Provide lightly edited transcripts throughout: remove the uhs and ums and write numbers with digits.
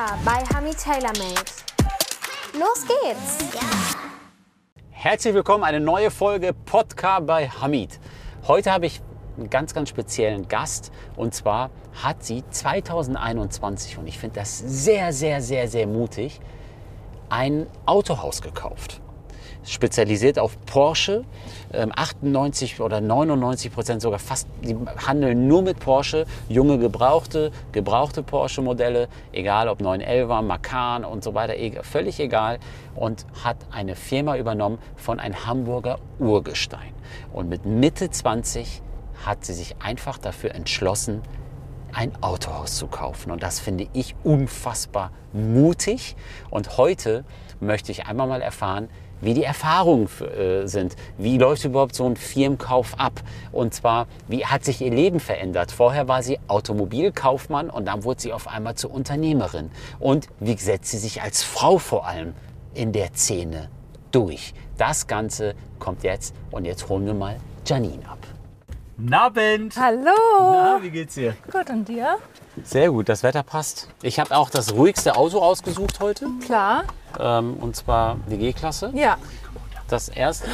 Podcast bei Hamid TaylorMade. Los geht's! Herzlich willkommen, eine neue Folge Podcast bei Hamid. Heute habe ich einen ganz, ganz speziellen Gast. Und zwar hat sie 2021, und ich finde das sehr, sehr, sehr, sehr mutig, ein Autohaus gekauft. Spezialisiert auf Porsche, 98 oder 99% sogar fast, die handeln nur mit Porsche, junge gebrauchte Porsche-Modelle, egal ob 911er, Macan und so weiter, völlig egal, und hat eine Firma übernommen von einem Hamburger Urgestein. Und mit Mitte 20 hat sie sich einfach dafür entschlossen, ein Autohaus zu kaufen. Und das finde ich unfassbar mutig. Und heute möchte ich einmal mal erfahren, wie die Erfahrungen sind. Wie läuft überhaupt so ein Firmenkauf ab? Und zwar, wie hat sich ihr Leben verändert? Vorher war sie Automobilkaufmann und dann wurde sie auf einmal zur Unternehmerin. Und wie setzt sie sich als Frau vor allem in der Szene durch? Das Ganze kommt jetzt, und jetzt holen wir mal Janine ab. Guten Abend! Hallo! Na, wie geht's dir? Gut, und dir? Sehr gut, das Wetter passt. Ich habe auch das ruhigste Auto ausgesucht heute. Klar. Und zwar die G-Klasse. Ja. Das erste.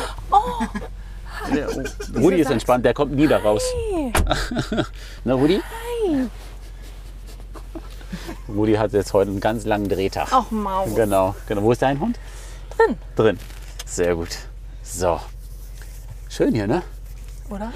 Rudi ist entspannt, der kommt nie da raus. Na, Rudi? Hi. Rudi hat jetzt heute einen ganz langen Drehtag. Ach, Maus. Genau. Wo ist dein Hund? Drin. Drin. Sehr gut. So. Schön hier, ne? Oder?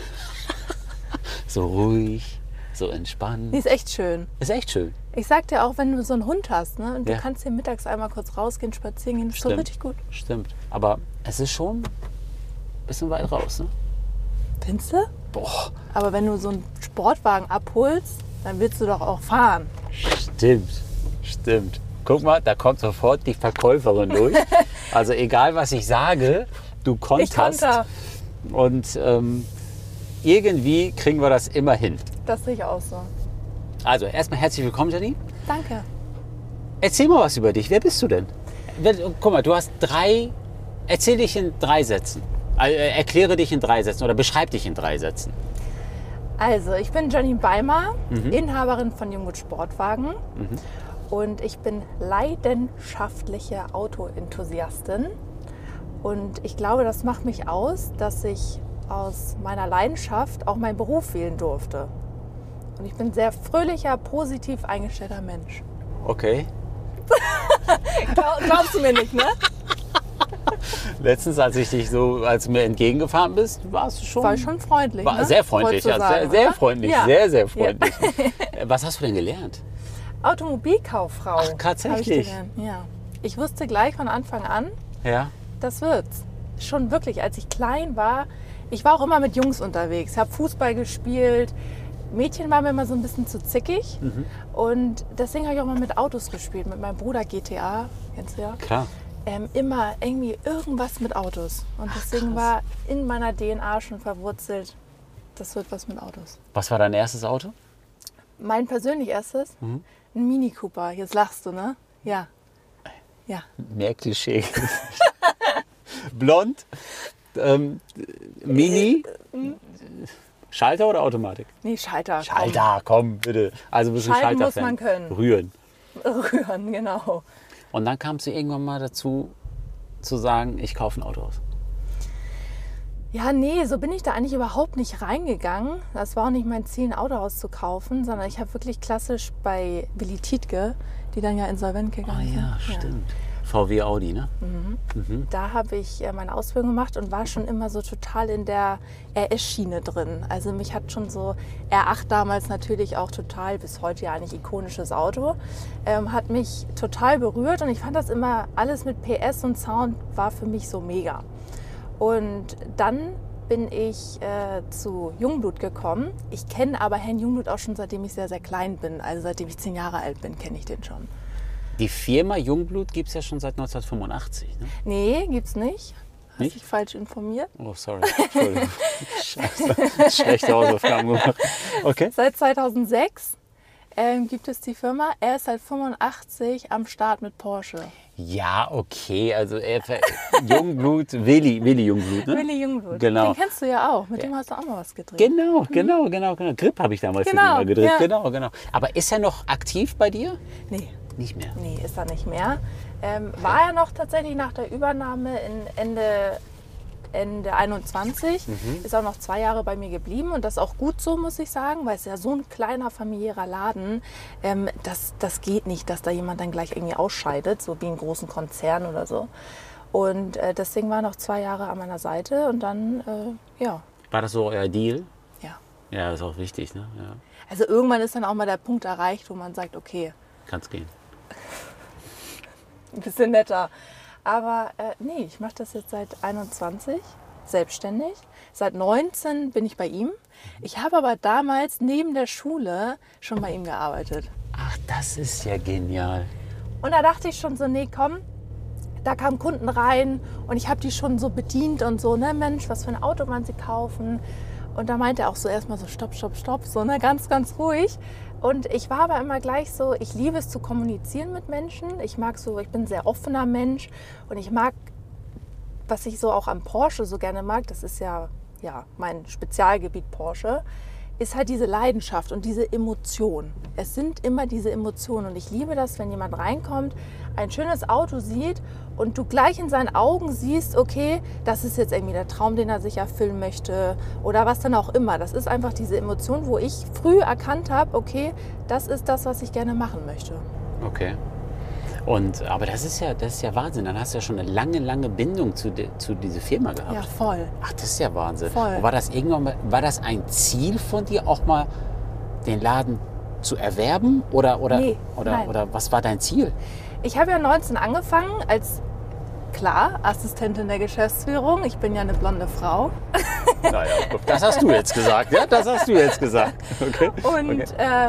So ruhig, so entspannt. Die ist echt schön. Ist echt schön. Ich sag dir auch, wenn du so einen Hund hast, ne, und Ja. du kannst hier mittags einmal kurz rausgehen, spazieren gehen, ist so Stimmt. richtig gut. Stimmt. Aber es ist schon ein bisschen weit raus, ne? Findest du? Boah. Aber wenn du so einen Sportwagen abholst, dann willst du doch auch fahren. Stimmt. Guck mal, da kommt sofort die Verkäuferin durch. Also egal, was ich sage, du konterst. Ich konter. Und irgendwie kriegen wir das immer hin. Das sehe ich auch so. Also erstmal herzlich willkommen, Janine. Danke. Erzähl mal was über dich. Wer bist du denn? Guck mal, du hast erzähl dich in 3 Sätzen. Erkläre dich in 3 Sätzen oder beschreib dich in 3 Sätzen. Also, ich bin Janine Beimer, Inhaberin von Junggut Sportwagen. Und ich bin leidenschaftliche Autoenthusiastin. Und ich glaube, das macht mich aus, dass ich aus meiner Leidenschaft auch meinen Beruf wählen durfte. Und ich bin ein sehr fröhlicher, positiv eingestellter Mensch. Okay. Glaubst du mir nicht, ne? Letztens, als du mir entgegengefahren bist, warst du schon... War ich schon freundlich, War ne? sehr freundlich, Wolltest du ja. sagen, Sehr oder? freundlich, Ja. sehr, sehr freundlich. Was hast du denn gelernt? Automobilkauffrau. Ach, tatsächlich? Hab ich gelernt, ja. Ich wusste gleich von Anfang an, Ja. das wird's. Schon wirklich, als ich klein war, ich war auch immer mit Jungs unterwegs. Ich habe Fußball gespielt. Mädchen waren mir immer so ein bisschen zu zickig. Und deswegen habe ich auch mal mit Autos gespielt. Mit meinem Bruder GTA, kennst du ja? Klar. Immer irgendwie irgendwas mit Autos. Und deswegen war in meiner DNA schon verwurzelt, das wird was mit Autos. Was war dein erstes Auto? Mein persönlich erstes, ein Mini Cooper. Jetzt lachst du, ne? Ja. Ja. Mehr Klischee. Blond, Mini, Schalter oder Automatik? Nee, Schalter. Schalter, komm bitte. Also bist du ein Schalten muss Schalterfan. man können. Rühren. Rühren, genau. Und dann kamst du irgendwann mal dazu, zu sagen, ich kaufe ein Autohaus. Ja, nee, so bin ich da eigentlich überhaupt nicht reingegangen. Das war auch nicht mein Ziel, ein Autohaus zu kaufen, sondern ich habe wirklich klassisch bei Willi Tietke, die dann ja insolvent gegangen sind. Ja, stimmt. VW Audi, ne? Da habe ich meine Ausbildung gemacht und war schon immer so total in der RS-Schiene drin. Also mich hat schon so R8 damals natürlich auch total, bis heute ja eigentlich ikonisches Auto, hat mich total berührt und ich fand das immer, alles mit PS und Sound war für mich so mega. Und dann bin ich zu Jungblut gekommen. Ich kenne aber Herrn Jungblut auch schon seitdem ich sehr, sehr klein bin. Also seitdem ich 10 Jahre alt bin, kenne ich den schon. Die Firma Jungblut gibt es ja schon seit 1985, ne? Nee, gibt's nicht. Hast Nicht? dich falsch informiert. Oh, sorry. Entschuldigung. Scheiße. Schlechte Hausaufgaben gemacht. Okay. Seit 2006 gibt es die Firma. Er ist seit 85 am Start mit Porsche. Ja, okay. Also Jungblut, Willi Jungblut, ne? Willi Jungblut. Genau. Den kennst du ja auch. Mit dem hast du auch mal was gedreht. Genau. Grip habe ich damals für Genau, den mal gedreht. ja. Genau. Aber ist er noch aktiv bei dir? Nee. Nicht mehr. Nee, ist er nicht mehr. War er noch tatsächlich nach der Übernahme in Ende 21. Ist auch noch 2 Jahre bei mir geblieben und das ist auch gut so, muss ich sagen, weil es ja so ein kleiner familiärer Laden, das geht nicht, dass da jemand dann gleich irgendwie ausscheidet, so wie einen großen Konzern oder so. Und deswegen war er noch 2 Jahre an meiner Seite und dann, ja. War das so euer Deal? Ja. Ja, das ist auch wichtig, ne? Ja. Also irgendwann ist dann auch mal der Punkt erreicht, wo man sagt, okay, Kann's gehen. ein bisschen netter. Aber nee, ich mache das jetzt seit 21, selbstständig. Seit 19 bin ich bei ihm. Ich habe aber damals neben der Schule schon bei ihm gearbeitet. Ach, das ist ja genial. Und da dachte ich schon so, nee, komm, da kamen Kunden rein und ich habe die schon so bedient und so, ne, Mensch, was für ein Auto wollen sie kaufen? Und da meinte er auch so erstmal so, stopp, stopp, stopp, so, ne, ganz, ganz ruhig. Und ich war aber immer gleich so, ich liebe es zu kommunizieren mit Menschen. Ich mag so, ich bin ein sehr offener Mensch und ich mag, was ich so auch am Porsche so gerne mag, das ist ja mein Spezialgebiet Porsche, ist halt diese Leidenschaft und diese Emotion. Es sind immer diese Emotionen und ich liebe das, wenn jemand reinkommt, ein schönes Auto sieht und du gleich in seinen Augen siehst, okay, das ist jetzt irgendwie der Traum, den er sich erfüllen möchte oder was dann auch immer. Das ist einfach diese Emotion, wo ich früh erkannt habe, okay, das ist das, was ich gerne machen möchte. Okay. Aber das ist ja Wahnsinn. Dann hast du ja schon eine lange, lange Bindung zu dieser Firma gehabt. Ja, voll. Ach, das ist ja Wahnsinn. Voll. Und war das ein Ziel von dir, auch mal den Laden zu erwerben? Oder was war dein Ziel? Ich habe ja 19 angefangen als, klar, Assistentin der Geschäftsführung. Ich bin ja eine blonde Frau. Naja, das hast du jetzt gesagt. Ja, das hast du jetzt gesagt. Okay. Und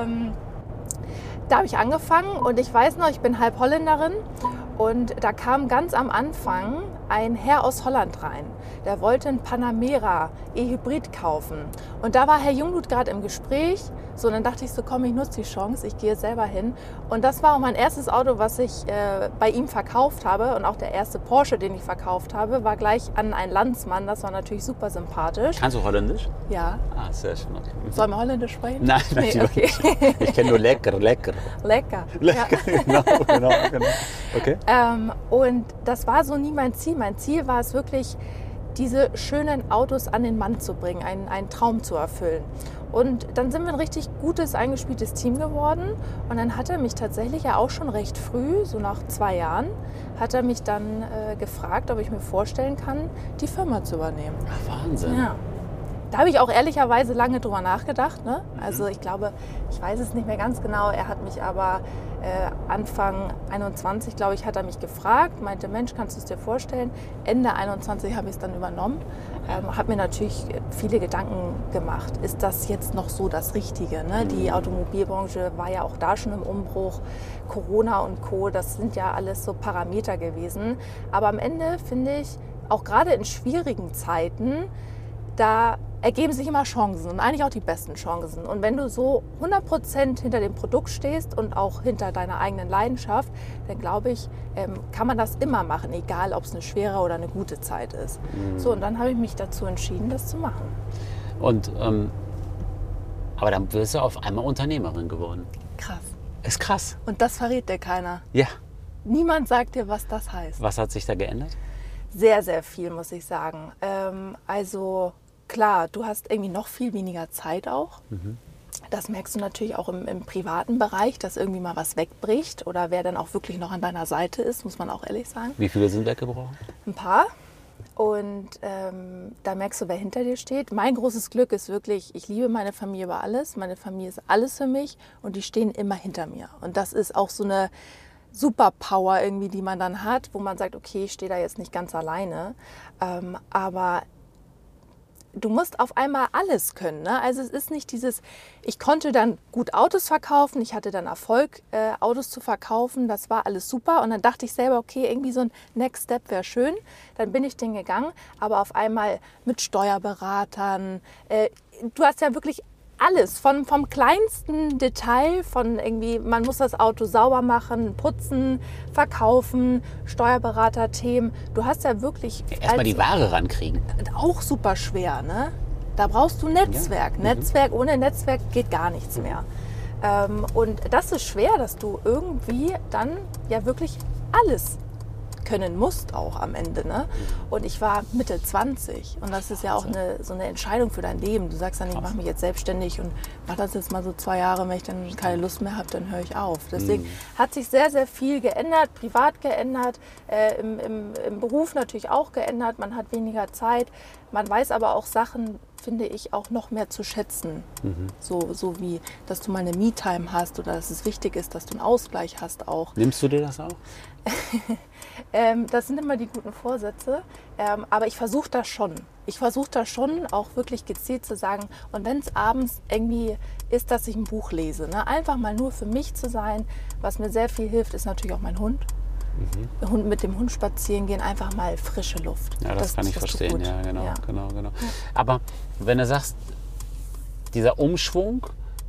da habe ich angefangen und ich weiß noch, ich bin halb Holländerin und da kam ganz am Anfang ein Herr aus Holland rein. Der wollte einen Panamera E-Hybrid kaufen. Und da war Herr Jungblut gerade im Gespräch. So, dann dachte ich so, komm, ich nutze die Chance, ich gehe selber hin. Und das war auch mein erstes Auto, was ich bei ihm verkauft habe. Und auch der erste Porsche, den ich verkauft habe, war gleich an einen Landsmann. Das war natürlich super sympathisch. Kannst du Holländisch? Ja. Ah, sehr schön. Okay. Sollen wir Holländisch sprechen? Nein, Nee, natürlich okay. nicht. Ich kenne nur lecker. Lecker. Lecker, Ja. genau. Okay. Und das war so nie mein Ziel. Mein Ziel war es wirklich, diese schönen Autos an den Mann zu bringen, einen Traum zu erfüllen. Und dann sind wir ein richtig gutes, eingespieltes Team geworden. Und dann hat er mich tatsächlich ja auch schon recht früh, so nach 2 Jahren, hat er mich dann gefragt, ob ich mir vorstellen kann, die Firma zu übernehmen. Ach, Wahnsinn. Ja. Da habe ich auch ehrlicherweise lange drüber nachgedacht. Ne? Also ich glaube, ich weiß es nicht mehr ganz genau. Er hat mich aber Anfang 21, glaube ich, hat er mich gefragt, meinte, Mensch, kannst du es dir vorstellen? Ende 21 habe ich es dann übernommen. Habe mir natürlich viele Gedanken gemacht. Ist das jetzt noch so das Richtige? Ne? Die Automobilbranche war ja auch da schon im Umbruch. Corona und Co., das sind ja alles so Parameter gewesen. Aber am Ende finde ich, auch gerade in schwierigen Zeiten, da ergeben sich immer Chancen und eigentlich auch die besten Chancen. Und wenn du so 100% hinter dem Produkt stehst und auch hinter deiner eigenen Leidenschaft, dann glaube ich, kann man das immer machen, egal ob es eine schwere oder eine gute Zeit ist. So, und dann habe ich mich dazu entschieden, das zu machen. Und, aber dann wirst du auf einmal Unternehmerin geworden. Krass. Ist krass. Und das verrät dir keiner. Ja. Niemand sagt dir, was das heißt. Was hat sich da geändert? Sehr, sehr viel, muss ich sagen. Also klar, du hast irgendwie noch viel weniger Zeit auch. Das merkst du natürlich auch im privaten Bereich, dass irgendwie mal was wegbricht oder wer dann auch wirklich noch an deiner Seite ist, muss man auch ehrlich sagen. Wie viele sind weggebrochen? Ein paar. Und da merkst du, wer hinter dir steht. Mein großes Glück ist wirklich, ich liebe meine Familie über alles. Meine Familie ist alles für mich und die stehen immer hinter mir. Und das ist auch so eine Superpower irgendwie, die man dann hat, wo man sagt, okay, ich stehe da jetzt nicht ganz alleine. Aber du musst auf einmal alles können. Ne? Also es ist nicht dieses, ich konnte dann gut Autos verkaufen, ich hatte dann Erfolg, Autos zu verkaufen, das war alles super. Und dann dachte ich selber, okay, irgendwie so ein Next Step wäre schön. Dann bin ich den gegangen, aber auf einmal mit Steuerberatern. Du hast ja wirklich alles, vom kleinsten Detail, von irgendwie, man muss das Auto sauber machen, putzen, verkaufen, Steuerberaterthemen. Du hast ja wirklich... Erstmal die Ware rankriegen. Auch super schwer, ne? Da brauchst du Netzwerk. Ja. Netzwerk, ohne Netzwerk geht gar nichts mehr. Und das ist schwer, dass du irgendwie dann ja wirklich alles können musst auch am Ende. Ne? Und ich war Mitte 20 und das ist ja auch so eine Entscheidung für dein Leben. Du sagst dann, ich mache mich jetzt selbstständig und mache das jetzt mal so 2 Jahre, wenn ich dann keine Lust mehr habe, dann höre ich auf. Deswegen hat sich sehr, sehr viel geändert, privat geändert, im Beruf natürlich auch geändert. Man hat weniger Zeit, man weiß aber auch Sachen, finde ich, auch noch mehr zu schätzen. So wie, dass du mal eine Me-Time hast oder dass es wichtig ist, dass du einen Ausgleich hast auch. Nimmst du dir das auch? Das sind immer die guten Vorsätze, aber ich versuche das schon. Ich versuche das schon auch wirklich gezielt zu sagen, und wenn es abends irgendwie ist, dass ich ein Buch lese, ne? Einfach mal nur für mich zu sein. Was mir sehr viel hilft, ist natürlich auch mein Hund. Mit dem Hund spazieren gehen, einfach mal frische Luft. Ja, das kann ich verstehen. Ja, genau. Aber wenn du sagst, dieser Umschwung,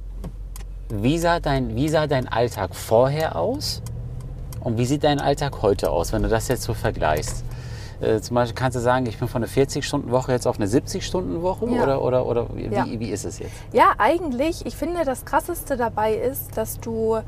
wie sah dein Alltag vorher aus und wie sieht dein Alltag heute aus, wenn du das jetzt so vergleichst? Zum Beispiel kannst du sagen, ich bin von einer 40-Stunden-Woche jetzt auf eine 70-Stunden-Woche oder wie ist es jetzt? Ja, eigentlich, ich finde, das Krasseste dabei ist, dass du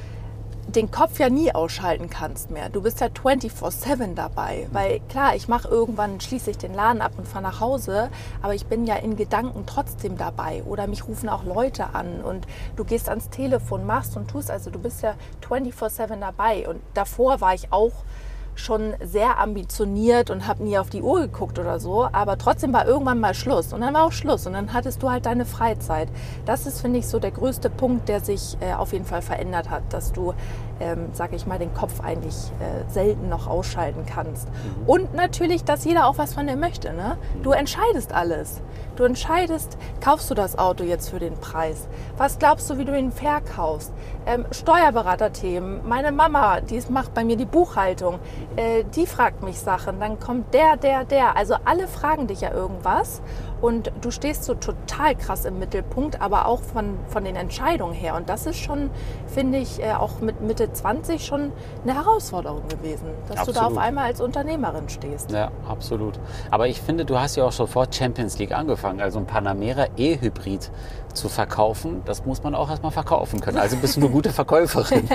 den Kopf ja nie ausschalten kannst mehr. Du bist ja 24/7 dabei. Weil klar, ich mache irgendwann, schließe ich den Laden ab und fahre nach Hause, aber ich bin ja in Gedanken trotzdem dabei. Oder mich rufen auch Leute an und du gehst ans Telefon, machst und tust. Also du bist ja 24/7 dabei. Und davor war ich auch schon sehr ambitioniert und habe nie auf die Uhr geguckt oder so, aber trotzdem war irgendwann mal Schluss und dann war auch Schluss und dann hattest du halt deine Freizeit. Das ist, finde ich, so der größte Punkt, der sich auf jeden Fall verändert hat, dass du, sag ich mal, den Kopf eigentlich selten noch ausschalten kannst. Und natürlich, dass jeder auch was von dir möchte. Ne? Du entscheidest alles. Du entscheidest, kaufst du das Auto jetzt für den Preis? Was glaubst du, wie du ihn verkaufst? Steuerberaterthemen. Meine Mama, macht bei mir die Buchhaltung. Die fragt mich Sachen. Dann kommt der. Also alle fragen dich ja irgendwas. Und du stehst so total krass im Mittelpunkt, aber auch von den Entscheidungen her. Und das ist schon, finde ich, auch mit Mitte 20 schon eine Herausforderung gewesen, dass Absolut. du da auf einmal als Unternehmerin stehst. Ja, absolut. Aber ich finde, du hast ja auch sofort Champions League angefangen, also ein Panamera E-Hybrid zu verkaufen. Das muss man auch erstmal verkaufen können. Also bist du eine gute Verkäuferin.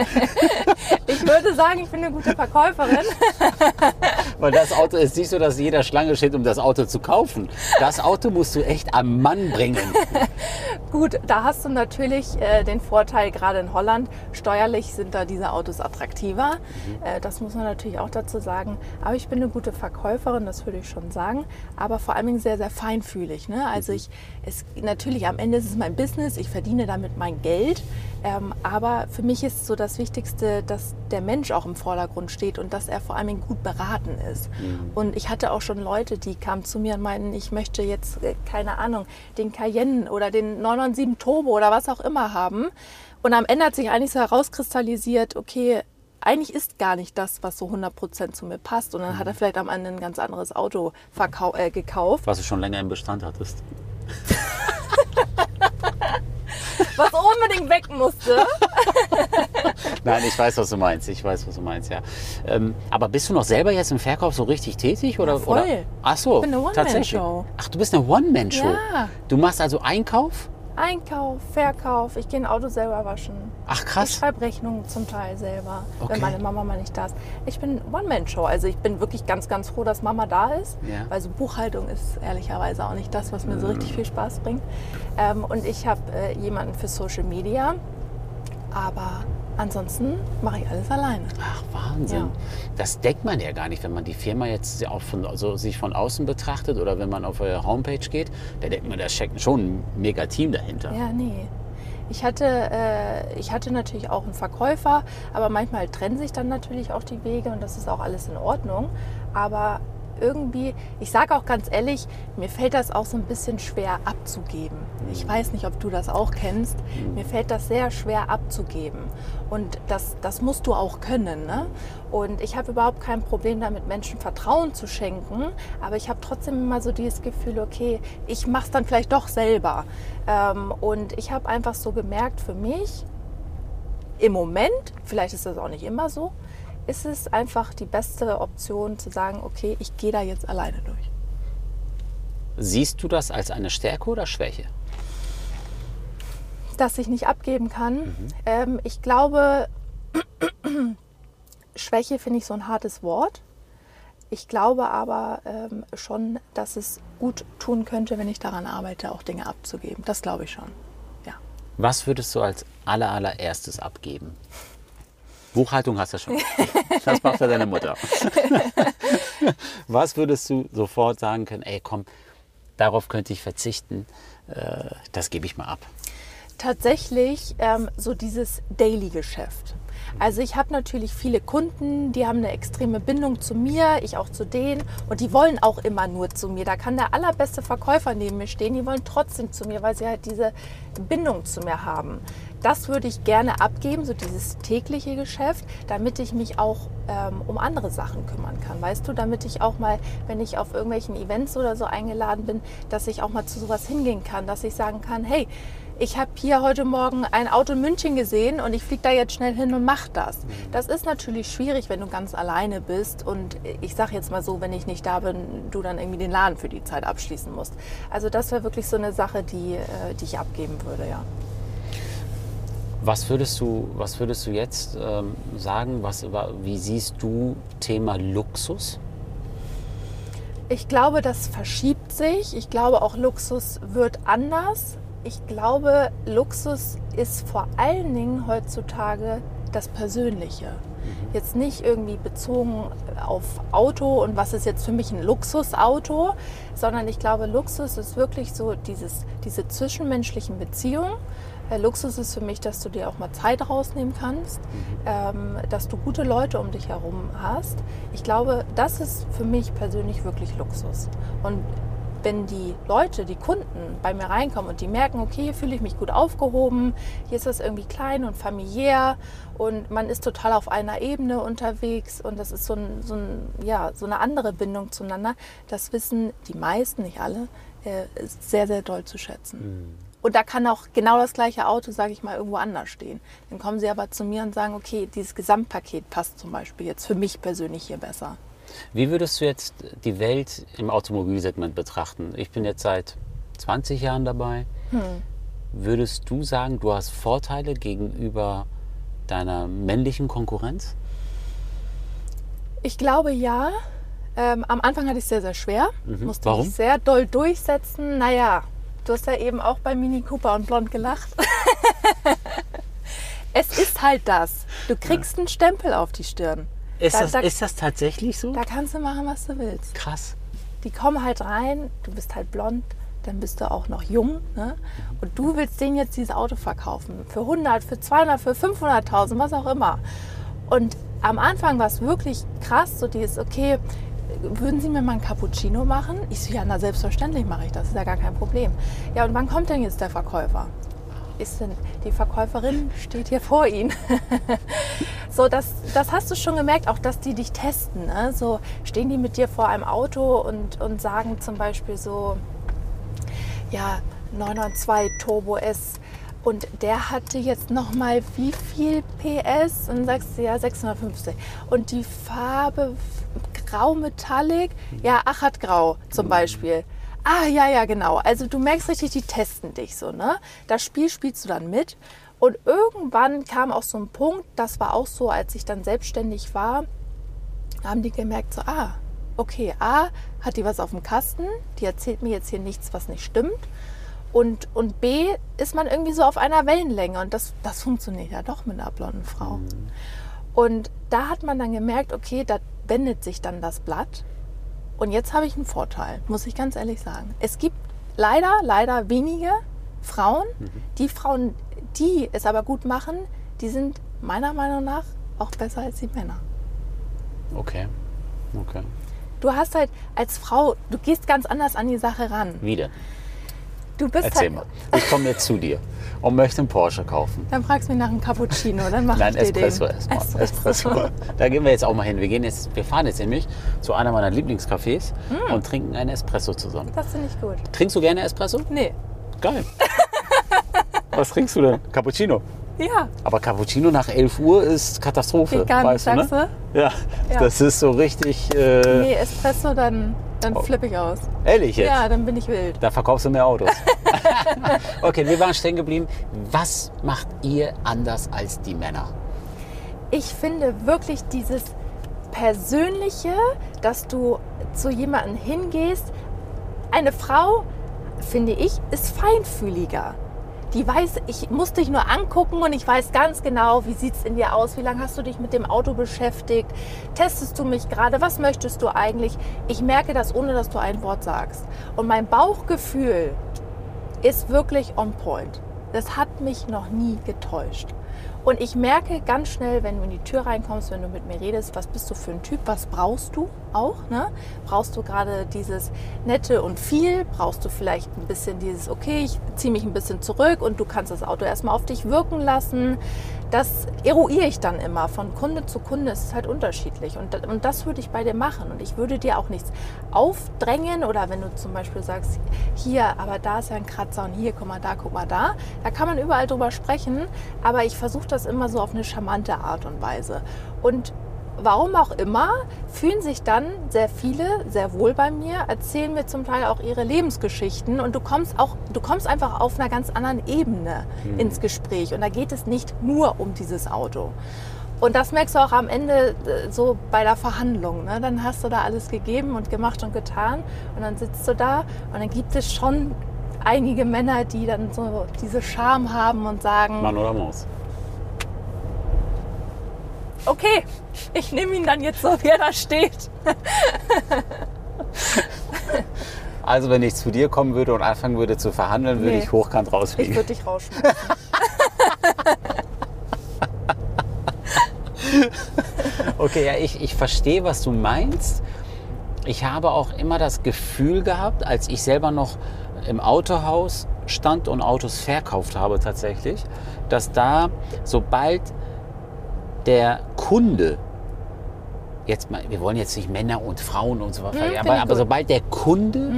Ich würde sagen, ich bin eine gute Verkäuferin. Weil das Auto ist nicht so, dass jeder Schlange steht, um das Auto zu kaufen. Das Auto musst du echt am Mann bringen. Gut, da hast du natürlich den Vorteil, gerade in Holland, steuerlich sind da diese Autos attraktiver. Das muss man natürlich auch dazu sagen. Aber ich bin eine gute Verkäuferin, das würde ich schon sagen. Aber vor allen Dingen sehr, sehr feinfühlig. Ne? Also natürlich am Ende ist es mein Business, ich verdiene damit mein Geld. Aber für mich ist so das Wichtigste, dass der Mensch auch im Vordergrund steht und dass er vor allen Dingen gut beraten ist. Und ich hatte auch schon Leute, die kamen zu mir und meinten, ich möchte jetzt, keine Ahnung, den Cayenne oder den 997 Turbo oder was auch immer haben. Und am Ende hat sich eigentlich so herauskristallisiert, okay, eigentlich ist gar nicht das, was so 100% zu mir passt. Und dann hat er vielleicht am Ende ein ganz anderes Auto gekauft. Was du schon länger im Bestand hattest. Was unbedingt weg musste. Nein, ich weiß, was du meinst. Ja. Aber bist du noch selber jetzt im Verkauf so richtig tätig? Oder, Ja, voll. Oder? Ach so, Ich bin eine tatsächlich. One-Man-Show. Ach, du bist eine One-Man-Show? Ja. Du machst also Einkauf? Einkauf, Verkauf, ich gehe ein Auto selber waschen. Ach Ich krass. schreibe Rechnungen zum Teil selber, Okay. wenn meine Mama mal nicht da ist. Ich bin One-Man-Show, also ich bin wirklich ganz, ganz froh, dass Mama da ist. Ja. Weil so Buchhaltung ist ehrlicherweise auch nicht das, was mir so richtig viel Spaß bringt. Und ich habe jemanden für Social Media, aber ansonsten mache ich alles alleine. Ach, Wahnsinn. Ja. Das denkt man ja gar nicht, wenn man die Firma jetzt auch sich von außen betrachtet oder wenn man auf eure Homepage geht. Da denkt man, da steckt schon ein mega Team dahinter. Ja, nee. Ich hatte natürlich auch einen Verkäufer, aber manchmal trennen sich dann natürlich auch die Wege und das ist auch alles in Ordnung. Aber irgendwie, ich sage auch ganz ehrlich, mir fällt das auch so ein bisschen schwer abzugeben. Ich weiß nicht, ob du das auch kennst. Mir fällt das sehr schwer abzugeben. Und das musst du auch können. Ne? Und ich habe überhaupt kein Problem damit, Menschen Vertrauen zu schenken. Aber ich habe trotzdem immer so dieses Gefühl, okay, ich mache es dann vielleicht doch selber. Und ich habe einfach so gemerkt für mich, im Moment, vielleicht ist das auch nicht immer so, ist es einfach die beste Option zu sagen, okay, ich gehe da jetzt alleine durch. Siehst du das als eine Stärke oder Schwäche? das ich nicht abgeben kann. Ich glaube, Schwäche finde ich so ein hartes Wort. Ich glaube aber schon, dass es gut tun könnte, wenn ich daran arbeite, auch Dinge abzugeben. Das glaube ich schon, ja. Was würdest du als allererstes abgeben? Buchhaltung hast du schon. Das macht ja deine Mutter. Was würdest du sofort sagen können, ey komm, darauf könnte ich verzichten, das gebe ich mal ab? Tatsächlich so dieses Daily-Geschäft. Also ich habe natürlich viele Kunden, die haben eine extreme Bindung zu mir, ich auch zu denen und die wollen auch immer nur zu mir. Da kann der allerbeste Verkäufer neben mir stehen, die wollen trotzdem zu mir, weil sie halt diese Bindung zu mir haben. Das würde ich gerne abgeben, so dieses tägliche Geschäft, damit ich mich auch um andere Sachen kümmern kann. Weißt du, damit ich auch mal, wenn ich auf irgendwelchen Events oder so eingeladen bin, dass ich auch mal zu sowas hingehen kann, dass ich sagen kann, hey, ich habe hier heute Morgen ein Auto in München gesehen und ich fliege da jetzt schnell hin und mache das. Das ist natürlich schwierig, wenn du ganz alleine bist und ich sage jetzt mal so, wenn ich nicht da bin, du dann irgendwie den Laden für die Zeit abschließen musst. Also das wäre wirklich so eine Sache, die ich abgeben würde, ja. Was würdest du jetzt sagen? Wie siehst du Thema Luxus? Ich glaube, das verschiebt sich. Ich glaube, auch Luxus wird anders. Ich glaube, Luxus ist vor allen Dingen heutzutage das Persönliche. Jetzt nicht irgendwie bezogen auf Auto und was ist jetzt für mich ein Luxusauto, sondern ich glaube, Luxus ist wirklich so diese zwischenmenschlichen Beziehungen. Luxus ist für mich, dass du dir auch mal Zeit rausnehmen kannst, dass du gute Leute um dich herum hast. Ich glaube, das ist für mich persönlich wirklich Luxus. Und wenn die Leute, die Kunden bei mir reinkommen und die merken, okay, hier fühle ich mich gut aufgehoben, hier ist das irgendwie klein und familiär und man ist total auf einer Ebene unterwegs und das ist so eine andere Bindung zueinander, das wissen die meisten, nicht alle, sehr, sehr doll zu schätzen. Und da kann auch genau das gleiche Auto, sage ich mal, irgendwo anders stehen. Dann kommen sie aber zu mir und sagen, okay, dieses Gesamtpaket passt zum Beispiel jetzt für mich persönlich hier besser. Wie würdest du jetzt die Welt im Automobilsegment betrachten? Ich bin jetzt seit 20 Jahren dabei. Würdest du sagen, du hast Vorteile gegenüber deiner männlichen Konkurrenz? Ich glaube, ja. Am Anfang hatte ich es sehr, sehr schwer. Musste Warum? mich sehr doll durchsetzen. Naja, du hast ja eben auch bei Mini Cooper und Blond gelacht. Es ist halt das. Du kriegst einen Stempel auf die Stirn. Ist das tatsächlich so? Da kannst du machen, was du willst. Krass. Die kommen halt rein, du bist halt blond, dann bist du auch noch jung. Ne? Und du willst denen jetzt dieses Auto verkaufen. Für 100, für 200, für 500.000, was auch immer. Und am Anfang war es wirklich krass, so dieses, okay, würden Sie mir mal einen Cappuccino machen? Ich so, ja, na selbstverständlich mache ich das, ist ja gar kein Problem. Ja, und wann kommt denn jetzt der Verkäufer? Die Verkäuferin steht hier vor Ihnen. So, das hast du schon gemerkt, auch dass die dich testen. Ne? So stehen die mit dir vor einem Auto und sagen zum Beispiel so, ja, 992 Turbo S und der hatte jetzt nochmal wie viel PS? Und dann sagst du, ja, 650. Und die Farbe Grau Metallic, ja, Achatgrau zum Beispiel. Ah, ja, genau. Also du merkst richtig, die testen dich so, ne? Das Spiel spielst du dann mit. Und irgendwann kam auch so ein Punkt, das war auch so, als ich dann selbstständig war, haben die gemerkt so, okay, hat die was auf dem Kasten, die erzählt mir jetzt hier nichts, was nicht stimmt. Und B, ist man irgendwie so auf einer Wellenlänge und das funktioniert ja doch mit einer blonden Frau. Und da hat man dann gemerkt, okay, da wendet sich dann das Blatt. Und jetzt habe ich einen Vorteil, muss ich ganz ehrlich sagen. Es gibt leider wenige Frauen. Die Frauen, die es aber gut machen, die sind meiner Meinung nach auch besser als die Männer. Okay. Du hast halt als Frau, du gehst ganz anders an die Sache ran. Wie denn? Du bist Erzähl mal. Ich komme jetzt zu dir und möchte einen Porsche kaufen. Dann fragst du mich nach einem Cappuccino, dann mach Nein, ich dir Espresso den. erstmal. Espresso. Da gehen wir jetzt auch mal hin. Wir fahren jetzt nämlich zu einer meiner Lieblingscafés und trinken einen Espresso zusammen. Das finde ich gut. Trinkst du gerne Espresso? Nee. Geil. Was trinkst du denn? Cappuccino? Ja. Aber Cappuccino nach 11 Uhr ist Katastrophe. Geht gar nicht, weißt du, ne? sagst du? Ja, das ist so richtig... Nee, Espresso dann Dann flippe ich aus. Ehrlich jetzt? Ja, dann bin ich wild. Da verkaufst du mehr Autos. Okay, wir waren stehen geblieben. Was macht ihr anders als die Männer? Ich finde wirklich dieses Persönliche, dass du zu jemandem hingehst. Eine Frau, finde ich, ist feinfühliger. Die weiß, ich muss dich nur angucken und ich weiß ganz genau, wie sieht es in dir aus, wie lange hast du dich mit dem Auto beschäftigt, testest du mich gerade, was möchtest du eigentlich? Ich merke das, ohne dass du ein Wort sagst. Und mein Bauchgefühl ist wirklich on point. Das hat mich noch nie getäuscht. Und ich merke ganz schnell, wenn du in die Tür reinkommst, wenn du mit mir redest, was bist du für ein Typ, was brauchst du auch? Ne? Brauchst du gerade dieses Nette und viel? Brauchst du vielleicht ein bisschen dieses, okay, ich ziehe mich ein bisschen zurück und du kannst das Auto erstmal auf dich wirken lassen? Das eruiere ich dann immer. Von Kunde zu Kunde ist es halt unterschiedlich. Und das würde ich bei dir machen. Und ich würde dir auch nichts aufdrängen. Oder wenn du zum Beispiel sagst, hier, aber da ist ja ein Kratzer und hier, guck mal da. Da kann man überall drüber sprechen. Aber ich versuche das immer so auf eine charmante Art und Weise. Und warum auch immer, fühlen sich dann sehr viele sehr wohl bei mir, erzählen mir zum Teil auch ihre Lebensgeschichten und du kommst einfach auf einer ganz anderen Ebene ins Gespräch und da geht es nicht nur um dieses Auto. Und das merkst du auch am Ende so bei der Verhandlung. Ne? Dann hast du da alles gegeben und gemacht und getan und dann sitzt du da und dann gibt es schon einige Männer, die dann so diese Scham haben und sagen, Mann oder Maus? okay, ich nehme ihn dann jetzt so, wie er da steht. Also wenn ich zu dir kommen würde und anfangen würde zu verhandeln, würde ich hochkant Ich rausfliegen. würde dich rausschmeißen. Okay, ja, ich verstehe, was du meinst. Ich habe auch immer das Gefühl gehabt, als ich selber noch im Autohaus stand und Autos verkauft habe tatsächlich, dass da, sobald der Kunde, jetzt mal, wir wollen jetzt nicht Männer und Frauen und so weiter, aber sobald der Kunde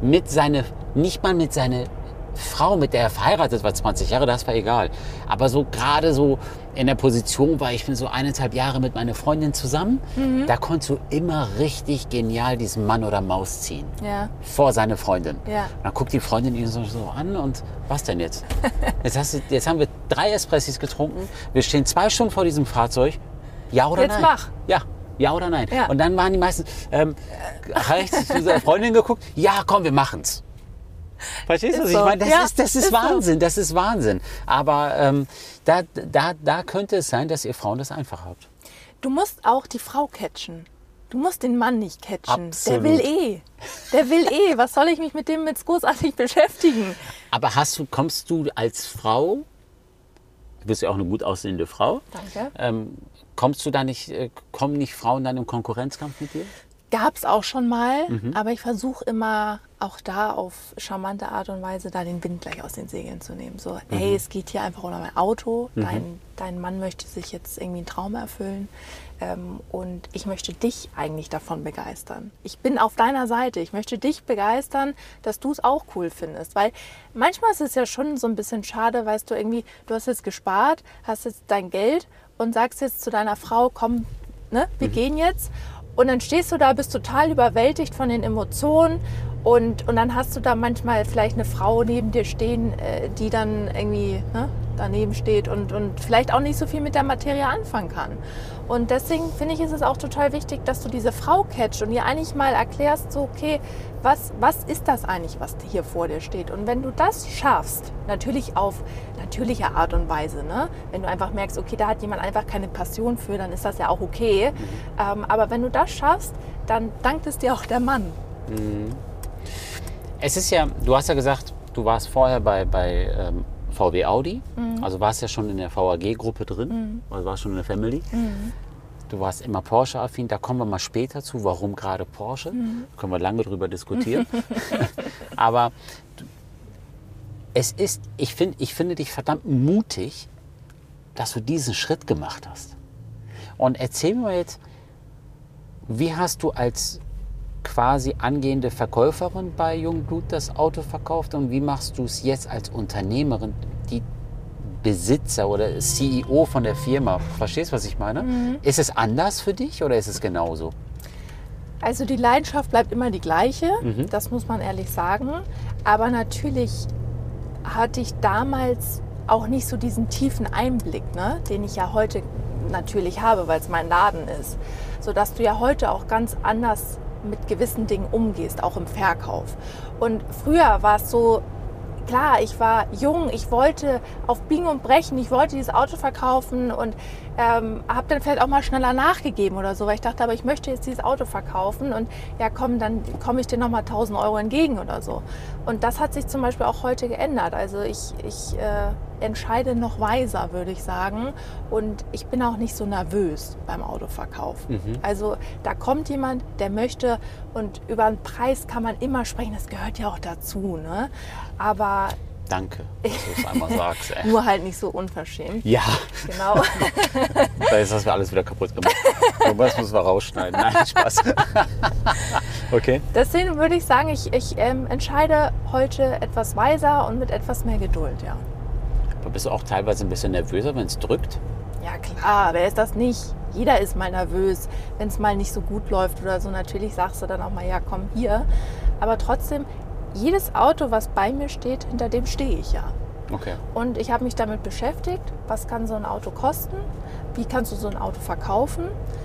nicht mal mit seiner Frau, mit der er verheiratet war, 20 Jahre, das war egal, aber so gerade so in der Position war, ich bin so 1,5 Jahre mit meiner Freundin zusammen, da konntest du immer richtig genial diesen Mann oder Maus ziehen. Ja. Vor seine Freundin. Ja. Und dann guckt die Freundin ihn so an und was denn jetzt? Jetzt haben wir 3 Espressis getrunken, wir stehen 2 Stunden vor diesem Fahrzeug. Ja oder Jetzt nein? mach. Ja oder nein? Ja. Und dann waren die meisten, rechts zu seiner Freundin geguckt, ja komm, wir machen's. Verstehst du, was ich so. meine? Das ist ist Wahnsinn, das ist Wahnsinn. Aber da könnte es sein, dass ihr Frauen das einfach habt. Du musst auch die Frau catchen. Du musst den Mann nicht catchen. Absolut. Der will eh. Was soll ich mich mit dem jetzt großartig beschäftigen? Aber kommst du als Frau, du bist ja auch eine gut aussehende Frau, Danke. kommen nicht Frauen dann im Konkurrenzkampf mit dir? Gab es auch schon mal, aber ich versuche immer auch da auf charmante Art und Weise da den Wind gleich aus den Segeln zu nehmen. So, hey, es geht hier einfach um mein Auto, dein Mann möchte sich jetzt irgendwie einen Traum erfüllen und ich möchte dich eigentlich davon begeistern. Ich bin auf deiner Seite, ich möchte dich begeistern, dass du es auch cool findest, weil manchmal ist es ja schon so ein bisschen schade, weißt du, irgendwie, du hast jetzt gespart, hast jetzt dein Geld und sagst jetzt zu deiner Frau, komm, ne, wir gehen jetzt. Und dann stehst du da, bist total überwältigt von den Emotionen und dann hast du da manchmal vielleicht eine Frau neben dir stehen, die dann irgendwie daneben steht und vielleicht auch nicht so viel mit der Materie anfangen kann. Und deswegen finde ich, ist es auch total wichtig, dass du diese Frau catchst und ihr eigentlich mal erklärst, so okay, was ist das eigentlich, was hier vor dir steht? Und wenn du das schaffst, natürlich auf natürliche Art und Weise, ne? Wenn du einfach merkst, okay, da hat jemand einfach keine Passion für, dann ist das ja auch okay. Aber wenn du das schaffst, dann dankt es dir auch der Mann. Es ist ja, du hast ja gesagt, du warst vorher bei VW Audi, also warst ja schon in der VAG-Gruppe drin, also warst schon in der Family. Du warst immer Porsche-affin, da kommen wir mal später zu, warum gerade Porsche. Da können wir lange drüber diskutieren. Aber ich finde dich verdammt mutig, dass du diesen Schritt gemacht hast. Und erzähl mir jetzt, wie hast du als quasi angehende Verkäuferin bei Jungblut das Auto verkauft und wie machst du es jetzt als Unternehmerin, die Besitzer oder CEO von der Firma? Verstehst du, was ich meine? Ist es anders für dich oder ist es genauso? Also die Leidenschaft bleibt immer die gleiche, das muss man ehrlich sagen. Aber natürlich hatte ich damals auch nicht so diesen tiefen Einblick, ne, den ich ja heute natürlich habe, weil es mein Laden ist. Sodass du ja heute auch ganz anders mit gewissen Dingen umgehst, auch im Verkauf. Und früher war es so, klar, ich war jung, ich wollte auf Biegen und Brechen, ich wollte dieses Auto verkaufen und habe dann vielleicht auch mal schneller nachgegeben oder so, weil ich dachte, aber ich möchte jetzt dieses Auto verkaufen und ja komm, dann komme ich dir nochmal 1.000 Euro entgegen oder so. Und das hat sich zum Beispiel auch heute geändert. Also ich entscheide noch weiser, würde ich sagen. Und ich bin auch nicht so nervös beim Autoverkauf. Also da kommt jemand, der möchte, und über den Preis kann man immer sprechen, das gehört ja auch dazu, ne? Aber Danke, dass du es einmal sagst. Ey. nur halt nicht so unverschämt. Ja, Genau. da ist das alles wieder kaputt gemacht. Irgendwas müssen wir rausschneiden. Nein, Spaß. Okay. Deswegen würde ich sagen, ich entscheide heute etwas weiser und mit etwas mehr Geduld, ja. Aber bist du auch teilweise ein bisschen nervöser, wenn es drückt? Ja klar, wer ist das nicht? Jeder ist mal nervös, wenn es mal nicht so gut läuft oder so. Natürlich sagst du dann auch mal, ja komm hier. Aber trotzdem, jedes Auto, was bei mir steht, hinter dem stehe ich ja. Okay. Und ich habe mich damit beschäftigt, was kann so ein Auto kosten, wie kannst du so ein Auto verkaufen.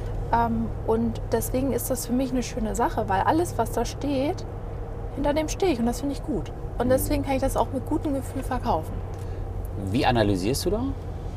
Und deswegen ist das für mich eine schöne Sache, weil alles, was da steht, hinter dem stehe ich und das finde ich gut. Und deswegen kann ich das auch mit gutem Gefühl verkaufen. Wie analysierst du da?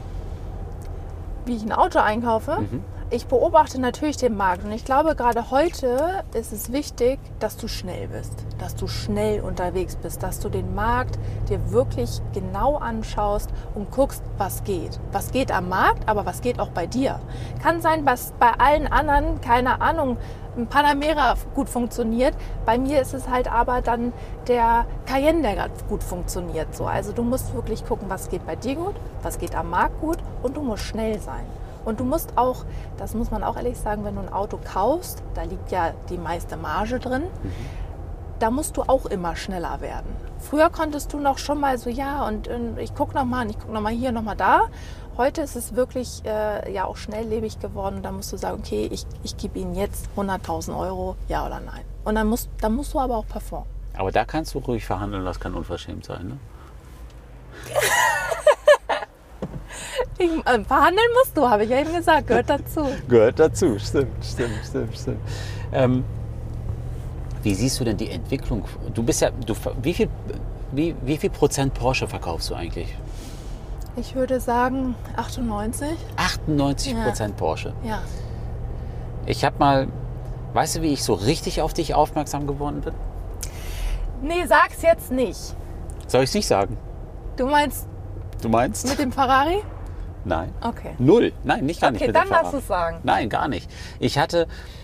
Wie ich ein Auto einkaufe? Ich beobachte natürlich den Markt und ich glaube, gerade heute ist es wichtig, dass du schnell bist, dass du schnell unterwegs bist, dass du den Markt dir wirklich genau anschaust und guckst, was geht. Was geht am Markt, aber was geht auch bei dir. Kann sein, dass bei allen anderen, keine Ahnung, ein Panamera gut funktioniert. Bei mir ist es halt aber dann der Cayenne, der gerade gut funktioniert. So. Also du musst wirklich gucken, was geht bei dir gut, was geht am Markt gut und du musst schnell sein. Und du musst auch, das muss man auch ehrlich sagen, wenn du ein Auto kaufst, da liegt ja die meiste Marge drin, da musst du auch immer schneller werden. Früher konntest du noch schon mal so, ja, und ich gucke nochmal und ich gucke nochmal hier, nochmal da. Heute ist es wirklich ja auch schnelllebig geworden. Da musst du sagen, okay, ich gebe Ihnen jetzt 100.000 Euro, ja oder nein. Und dann musst du aber auch performen. Aber da kannst du ruhig verhandeln, das kann unverschämt sein, ne? Verhandeln musst du, habe ich ja eben gesagt, gehört dazu. Gehört dazu, stimmt. Wie siehst du denn die Entwicklung? Du bist ja, wie viel Prozent Porsche verkaufst du eigentlich? Ich würde sagen 98. 98% Porsche. Ja. Ich habe mal, weißt du, wie ich so richtig auf dich aufmerksam geworden bin? Nee, sag's jetzt nicht. Soll ich es nicht sagen? Du meinst mit dem Ferrari? Nein. Okay. Null. Nein, nicht gar nicht Okay, mit dem dann darfst Ferrari. du es sagen. Nein, gar nicht. Ich habe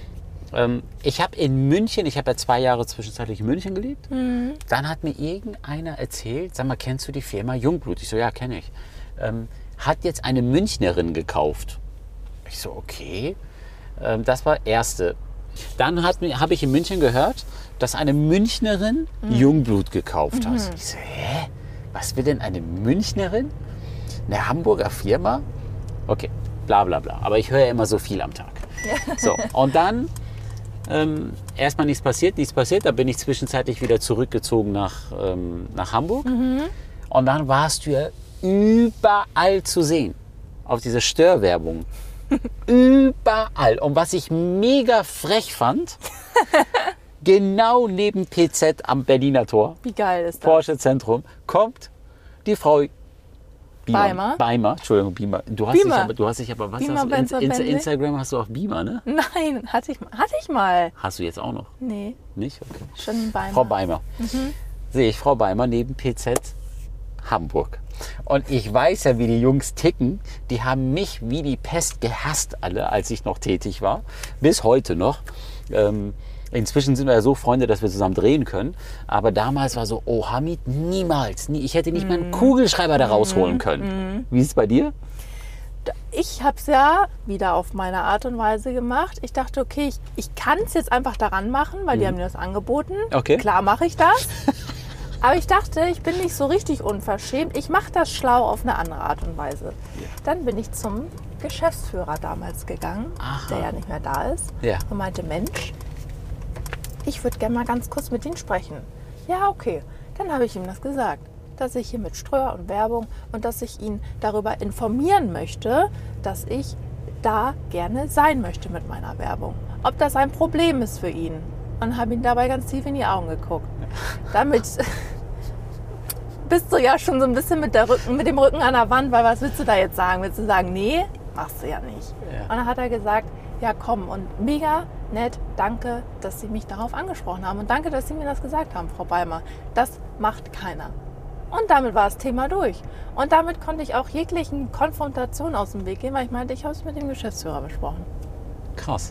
in München, ich habe ja 2 Jahre zwischenzeitlich in München gelebt. Dann hat mir irgendeiner erzählt, sag mal, kennst du die Firma Jungblut? Ich so, ja, kenne ich. Hat jetzt eine Münchnerin gekauft. Ich so, okay. Das war erste. Dann habe ich in München gehört, dass eine Münchnerin Jungblut gekauft hat. Ich so, hä? Was will denn eine Münchnerin? Eine Hamburger Firma? Okay, bla bla bla. Aber ich höre ja immer so viel am Tag. So, und dann erstmal nichts passiert. Da bin ich zwischenzeitlich wieder zurückgezogen nach Hamburg. Und dann warst du ja überall zu sehen. Auf diese Störwerbung. Überall. Und was ich mega frech fand, genau neben PZ am Berliner Tor, Wie geil ist das? Porsche Zentrum, kommt die Frau Beimer? Beimer, Entschuldigung, Beamer. Du hast dich aber, was Beamer, hast du? Benzer, Bentley? Instagram hast du auf Beamer, ne? Nein, hatte ich mal. Hast du jetzt auch noch? Nee, Nicht? Okay. schon Beimer. Frau Beimer. Sehe ich Frau Beimer neben PZ Hamburg. Und ich weiß ja, wie die Jungs ticken. Die haben mich wie die Pest gehasst alle, als ich noch tätig war. Bis heute noch. Inzwischen sind wir ja so Freunde, dass wir zusammen drehen können. Aber damals war so, oh Hamid, niemals. Ich hätte nicht mal einen Kugelschreiber da rausholen können. Wie ist es bei dir? Ich habe es ja wieder auf meine Art und Weise gemacht. Ich dachte, okay, ich kann es jetzt einfach daran machen, weil die haben mir das angeboten. Okay. Klar mache ich das. Aber ich dachte, ich bin nicht so richtig unverschämt. Ich mache das schlau auf eine andere Art und Weise. Ja. Dann bin ich zum Geschäftsführer damals gegangen, Aha. der ja nicht mehr da ist. Ja. Und meinte, Mensch, ich würde gerne mal ganz kurz mit Ihnen sprechen. Ja, okay. Dann habe ich ihm das gesagt, dass ich hier mit Ströer und Werbung und dass ich ihn darüber informieren möchte, dass ich da gerne sein möchte mit meiner Werbung. Ob das ein Problem ist für ihn. Und habe ihn dabei ganz tief in die Augen geguckt. Damit bist du ja schon so ein bisschen mit dem Rücken an der Wand, weil was willst du da jetzt sagen? Willst du sagen, nee, machst du ja nicht. Ja. Und dann hat er gesagt, ja komm, und mega nett, danke, dass Sie mich darauf angesprochen haben und danke, dass Sie mir das gesagt haben, Frau Beimer. Das macht keiner. Und damit war das Thema durch. Und damit konnte ich auch jeglichen Konfrontation aus dem Weg gehen, weil ich meinte, ich habe es mit dem Geschäftsführer besprochen. Krass.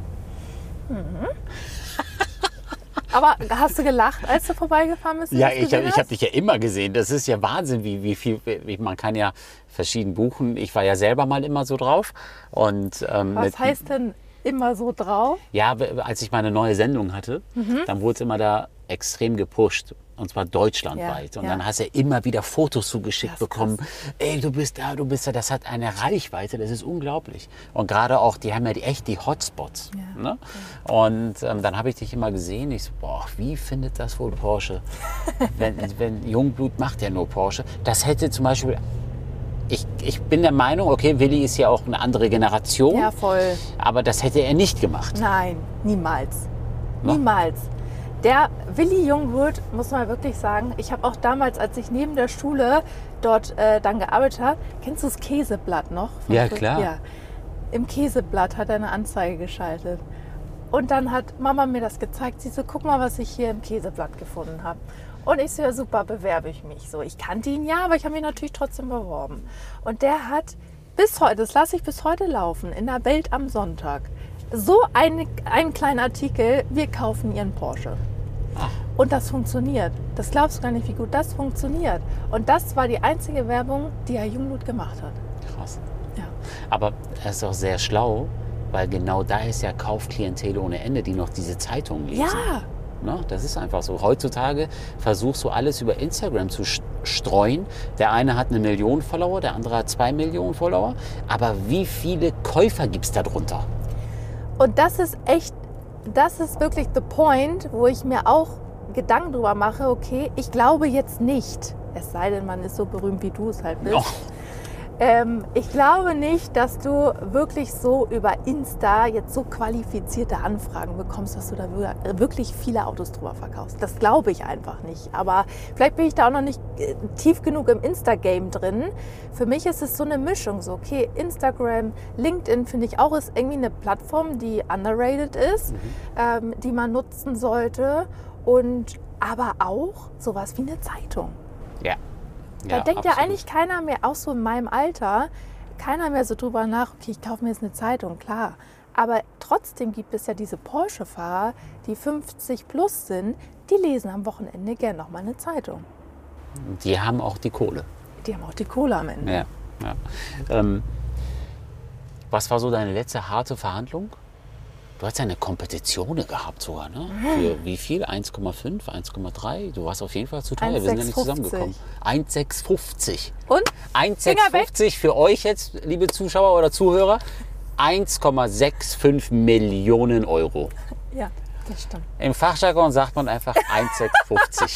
Aber hast du gelacht, als du vorbeigefahren bist? Ja, ich hab dich ja immer gesehen. Das ist ja Wahnsinn, wie viel. Man kann ja verschieden buchen. Ich war ja selber mal immer so drauf. Und, was heißt denn immer so drauf? Ja, als ich meine neue Sendung hatte, dann wurde es immer da extrem gepusht. Und zwar deutschlandweit. Ja, und ja. dann hast du immer wieder Fotos zugeschickt Das ist bekommen. Ey, du bist da, du bist da. Das hat eine Reichweite, das ist unglaublich. Und gerade auch, die haben ja echt die Hotspots. Ja. Ne? Und dann habe ich dich immer gesehen. Ich so, boah, wie findet das wohl Porsche? wenn Jungblut macht ja nur Porsche. Das hätte zum Beispiel... Ich bin der Meinung, okay, Willi ist ja auch eine andere Generation. Ja, voll. Aber das hätte er nicht gemacht. Nein, niemals. No? Niemals. Der Willi Jungwirth, muss man wirklich sagen, ich habe auch damals, als ich neben der Schule dort dann gearbeitet habe, kennst du das Käseblatt noch? Ja, klar. Ja. Im Käseblatt hat er eine Anzeige geschaltet. Und dann hat Mama mir das gezeigt. Sie so, guck mal, was ich hier im Käseblatt gefunden habe. Und ich so, ja super, bewerbe ich mich. So, ich kannte ihn ja, aber ich habe mich natürlich trotzdem beworben. Und der hat bis heute, das lasse ich bis heute laufen, in der Welt am Sonntag, so einen kleinen Artikel, wir kaufen Ihren Porsche. Ach. Und das funktioniert. Das glaubst du gar nicht, wie gut das funktioniert. Und das war die einzige Werbung, die Herr Jungblut gemacht hat. Krass. Ja. Aber er ist auch sehr schlau, weil genau da ist ja Kaufklientel ohne Ende, die noch diese Zeitungen lesen. Ja. Ne? Das ist einfach so. Heutzutage versuchst du alles über Instagram zu streuen. Der eine hat 1 Million Follower, der andere hat 2 Millionen Follower. Aber wie viele Käufer gibt es da drunter? Und das ist wirklich the point, wo ich mir auch Gedanken drüber mache, okay, ich glaube jetzt nicht, es sei denn, man ist so berühmt, wie du es halt bist. Oh. Ich glaube nicht, dass du wirklich so über Insta jetzt so qualifizierte Anfragen bekommst, dass du da wirklich viele Autos drüber verkaufst. Das glaube ich einfach nicht. Aber vielleicht bin ich da auch noch nicht tief genug im Insta-Game drin. Für mich ist es so eine Mischung. So, okay, Instagram, LinkedIn finde ich auch ist irgendwie eine Plattform, die underrated ist, die man nutzen sollte. Und aber auch sowas wie eine Zeitung. Ja. Da denkt ja eigentlich keiner mehr, auch so in meinem Alter, keiner mehr so drüber nach, okay, ich kaufe mir jetzt eine Zeitung, klar. Aber trotzdem gibt es ja diese Porsche-Fahrer, die 50 plus sind, die lesen am Wochenende gerne noch mal eine Zeitung. Die haben auch die Kohle. Die haben auch die Kohle am Ende. Ja. Ja. Was war so deine letzte harte Verhandlung? Du hast ja eine Kompetition gehabt sogar, ne? Für wie viel? 1,5, 1,3? Du warst auf jeden Fall zu teuer. Wir sind ja nicht zusammengekommen. 1,650. Und? 1,650 für euch jetzt, liebe Zuschauer oder Zuhörer. 1,65 Millionen Euro. Ja, das stimmt. Im Fachjargon sagt man einfach 1,650.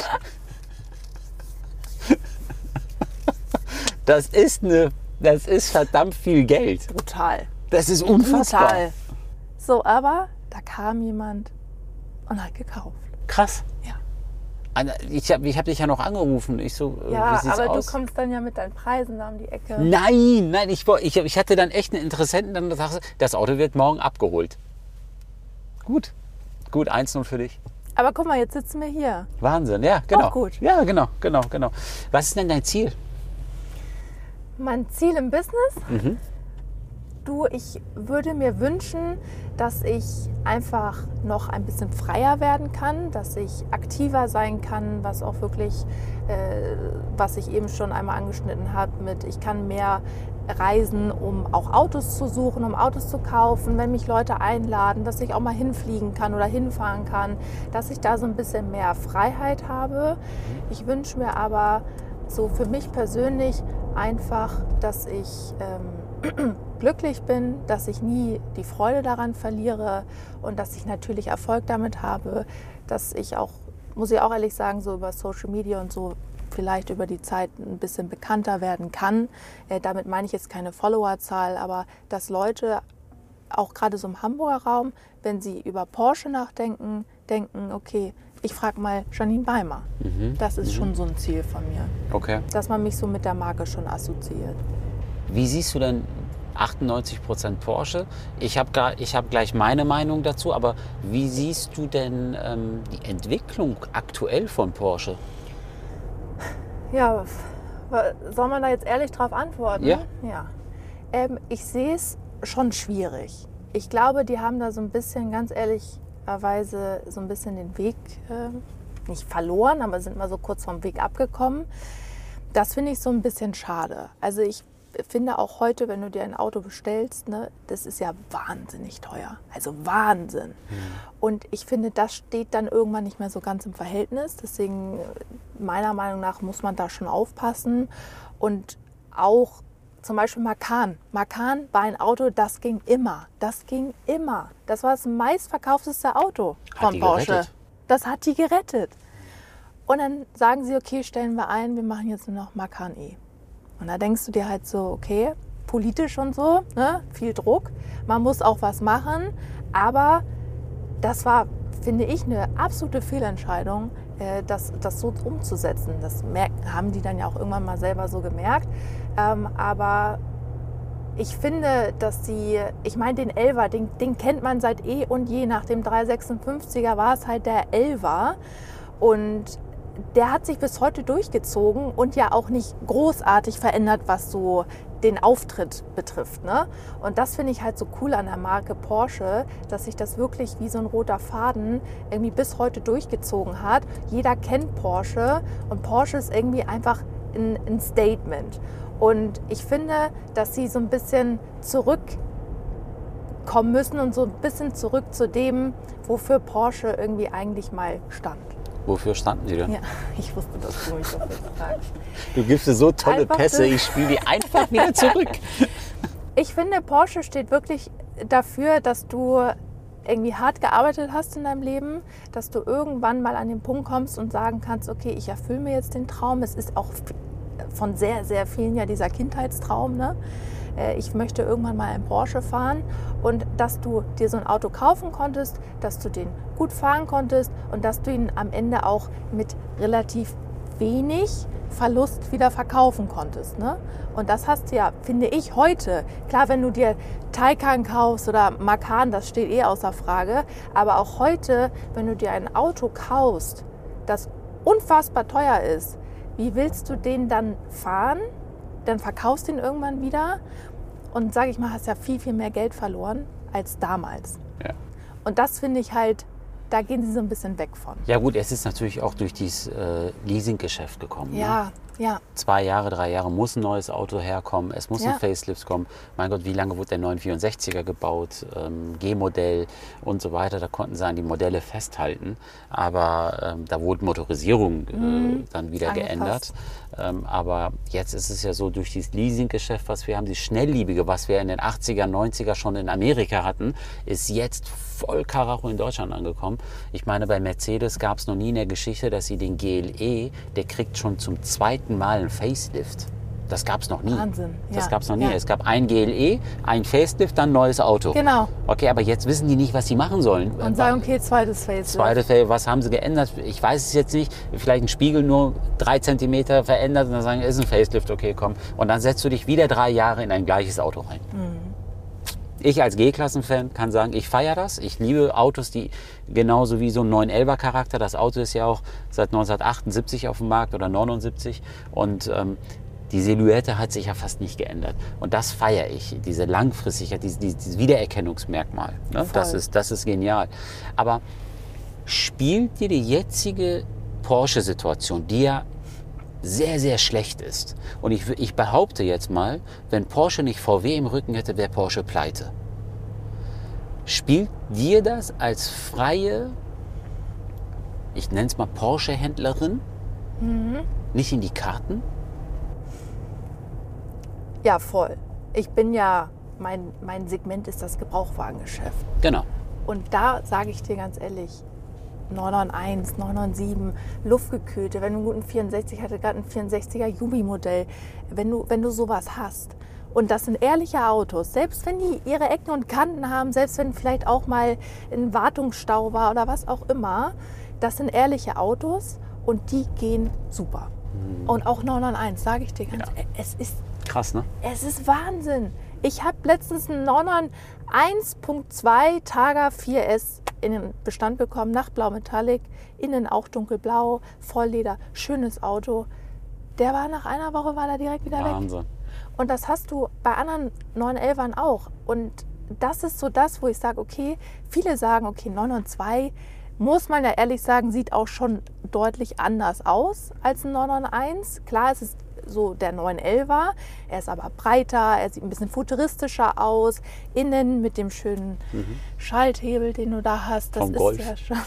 Das ist verdammt viel Geld. Brutal. Das ist unfassbar. Brutal. So, aber da kam jemand und hat gekauft. Krass. Ja. Ich hab dich ja noch angerufen. Ich so, Ja, wie sieht's aber aus? du kommst dann ja mit deinen Preisen da um die Ecke. Nein, ich hatte dann echt einen Interessenten, dann sagte, das Auto wird morgen abgeholt. Gut, 1-0 für dich. Aber guck mal, jetzt sitzen wir hier. Wahnsinn, ja, genau. Auch gut. Ja, genau. Was ist denn dein Ziel? Mein Ziel im Business? Du, ich würde mir wünschen, dass ich einfach noch ein bisschen freier werden kann, dass ich aktiver sein kann, was auch wirklich, was ich eben schon einmal angeschnitten habe, ich kann mehr reisen, um auch Autos zu suchen, um Autos zu kaufen, wenn mich Leute einladen, dass ich auch mal hinfliegen kann oder hinfahren kann, dass ich da so ein bisschen mehr Freiheit habe. Ich wünsche mir aber so für mich persönlich einfach, dass ich glücklich bin, dass ich nie die Freude daran verliere und dass ich natürlich Erfolg damit habe, dass ich auch, muss ich auch ehrlich sagen, so über Social Media und so vielleicht über die Zeit ein bisschen bekannter werden kann. Damit meine ich jetzt keine Followerzahl, aber dass Leute auch gerade so im Hamburger Raum, wenn sie über Porsche nachdenken, denken, okay, ich frage mal Janine Beimer. Das ist schon so ein Ziel von mir, Okay. dass man mich so mit der Marke schon assoziiert. Wie siehst du denn 98% Porsche? Ich hab gleich meine Meinung dazu, aber wie siehst du denn die Entwicklung aktuell von Porsche? Ja, soll man da jetzt ehrlich drauf antworten? Ja. Ich sehe es schon schwierig. Ich glaube, die haben da so ein bisschen, ganz ehrlicherweise, so ein bisschen den Weg nicht verloren, aber sind mal so kurz vom Weg abgekommen. Das finde ich so ein bisschen schade. Also ich finde auch heute, wenn du dir ein Auto bestellst, ne, das ist ja wahnsinnig teuer. Also Wahnsinn. Und ich finde, das steht dann irgendwann nicht mehr so ganz im Verhältnis. Deswegen, meiner Meinung nach, muss man da schon aufpassen. Und auch zum Beispiel Macan. Macan war ein Auto, das ging immer. Das ging immer. Das war das meistverkaufteste Auto von Porsche. Gerettet. Das hat die gerettet. Und dann sagen sie, okay, stellen wir ein, wir machen jetzt nur noch Macan E. Und da denkst du dir halt so, okay, politisch und so, ne, viel Druck. Man muss auch was machen. Aber das war, finde ich, eine absolute Fehlentscheidung, das so umzusetzen. Das haben die dann ja auch irgendwann mal selber so gemerkt. Aber ich finde, dass ich meine, den 11er, den kennt man seit eh und je. Nach dem 356er war es halt der 11er. Und der hat sich bis heute durchgezogen und ja auch nicht großartig verändert, was so den Auftritt betrifft, ne? Und das finde ich halt so cool an der Marke Porsche, dass sich das wirklich wie so ein roter Faden irgendwie bis heute durchgezogen hat. Jeder kennt Porsche und Porsche ist irgendwie einfach ein Statement. Und ich finde, dass sie so ein bisschen zurückkommen müssen und so ein bisschen zurück zu dem, wofür Porsche irgendwie eigentlich mal stand. Wofür standen die denn? Ja, ich wusste, dass du mich das jetzt fragst. Du gibst dir so tolle Einfach Pässe, so. ich spiele die einfach wieder zurück. Ich finde, Porsche steht wirklich dafür, dass du irgendwie hart gearbeitet hast in deinem Leben, dass du irgendwann mal an den Punkt kommst und sagen kannst, okay, ich erfülle mir jetzt den Traum. Es ist auch von sehr, sehr vielen ja dieser Kindheitstraum, ne? Ich möchte irgendwann mal einen Porsche fahren und dass du dir so ein Auto kaufen konntest, dass du den gut fahren konntest und dass du ihn am Ende auch mit relativ wenig Verlust wieder verkaufen konntest, ne? Und das hast du ja, finde ich, heute. Klar, wenn du dir Taycan kaufst oder Macan, das steht eh außer Frage, aber auch heute, wenn du dir ein Auto kaufst, das unfassbar teuer ist, wie willst du den dann fahren? Dann verkaufst du ihn irgendwann wieder und, sage ich mal, hast ja viel, viel mehr Geld verloren als damals. Ja. Und das finde ich halt, da gehen sie so ein bisschen weg von. Ja gut, es ist natürlich auch durch dieses Leasinggeschäft gekommen. Ne? Ja. 2 Jahre, 3 Jahre muss ein neues Auto herkommen, es muss ein Facelift kommen. Mein Gott, wie lange wurde der 964er gebaut, G-Modell und so weiter. Da konnten sie an die Modelle festhalten, aber da wurde Motorisierung dann wieder geändert. Aber jetzt ist es ja so, durch dieses Leasinggeschäft, was wir haben, die Schnellliebige, was wir in den 80er, 90er schon in Amerika hatten, ist jetzt voll Karacho in Deutschland angekommen. Ich meine, bei Mercedes gab es noch nie in der Geschichte, dass sie den GLE, der kriegt schon zum 2. Mal ein Facelift. Das gab es noch nie. Wahnsinn. Das gab es noch nie. Es gab ein GLE, ein Facelift, dann ein neues Auto. Genau. Okay, aber jetzt wissen die nicht, was sie machen sollen. Und sagen, okay, zweites Facelift. Was haben sie geändert? Ich weiß es jetzt nicht. Vielleicht ein Spiegel nur 3 cm verändert und dann sagen, ist ein Facelift, okay, komm. Und dann setzt du dich wieder 3 Jahre in ein gleiches Auto rein. Ich als G-Klassen-Fan kann sagen, ich feiere das. Ich liebe Autos, die genauso wie so ein 911er Charakter. Das Auto ist ja auch seit 1978 auf dem Markt oder 79 und die Silhouette hat sich ja fast nicht geändert. Und das feiere ich, diese Langfristigkeit, dieses Wiedererkennungsmerkmal. Ne? Das ist genial. Aber spielt dir die jetzige Porsche-Situation, die ja sehr, sehr schlecht ist. Und ich behaupte jetzt mal, wenn Porsche nicht VW im Rücken hätte, wäre Porsche pleite. Spielt dir das als freie, ich nenne es mal Porsche-Händlerin, nicht in die Karten? Ja, voll. Ich bin ja mein Segment ist das Gebrauchtwagengeschäft. Genau. Und da sage ich dir ganz ehrlich, 991, 997, luftgekühlte, wenn du einen guten 64, hatte gerade ein 64er Jubi-Modell, wenn du sowas hast. Und das sind ehrliche Autos, selbst wenn die ihre Ecken und Kanten haben, selbst wenn vielleicht auch mal ein Wartungsstau war oder was auch immer, das sind ehrliche Autos und die gehen super. Und auch 991, sage ich dir ganz ehrlich, es ist Krass, ne? Es ist Wahnsinn. Ich habe letztens einen 991.2 Targa 4S in den Bestand bekommen, Nachtblau Metallic, innen auch dunkelblau, Vollleder, schönes Auto. Der war nach einer Woche war der direkt wieder weg. Wahnsinn. Und das hast du bei anderen 911ern auch. Und das ist so das, wo ich sage, okay, viele sagen, okay, 992, muss man ja ehrlich sagen, sieht auch schon deutlich anders aus als ein 991. Klar, es ist so der 911er, er ist aber breiter, er sieht ein bisschen futuristischer aus. Innen mit dem schönen Schalthebel, den du da hast, das Vom ist Golf. ja schon,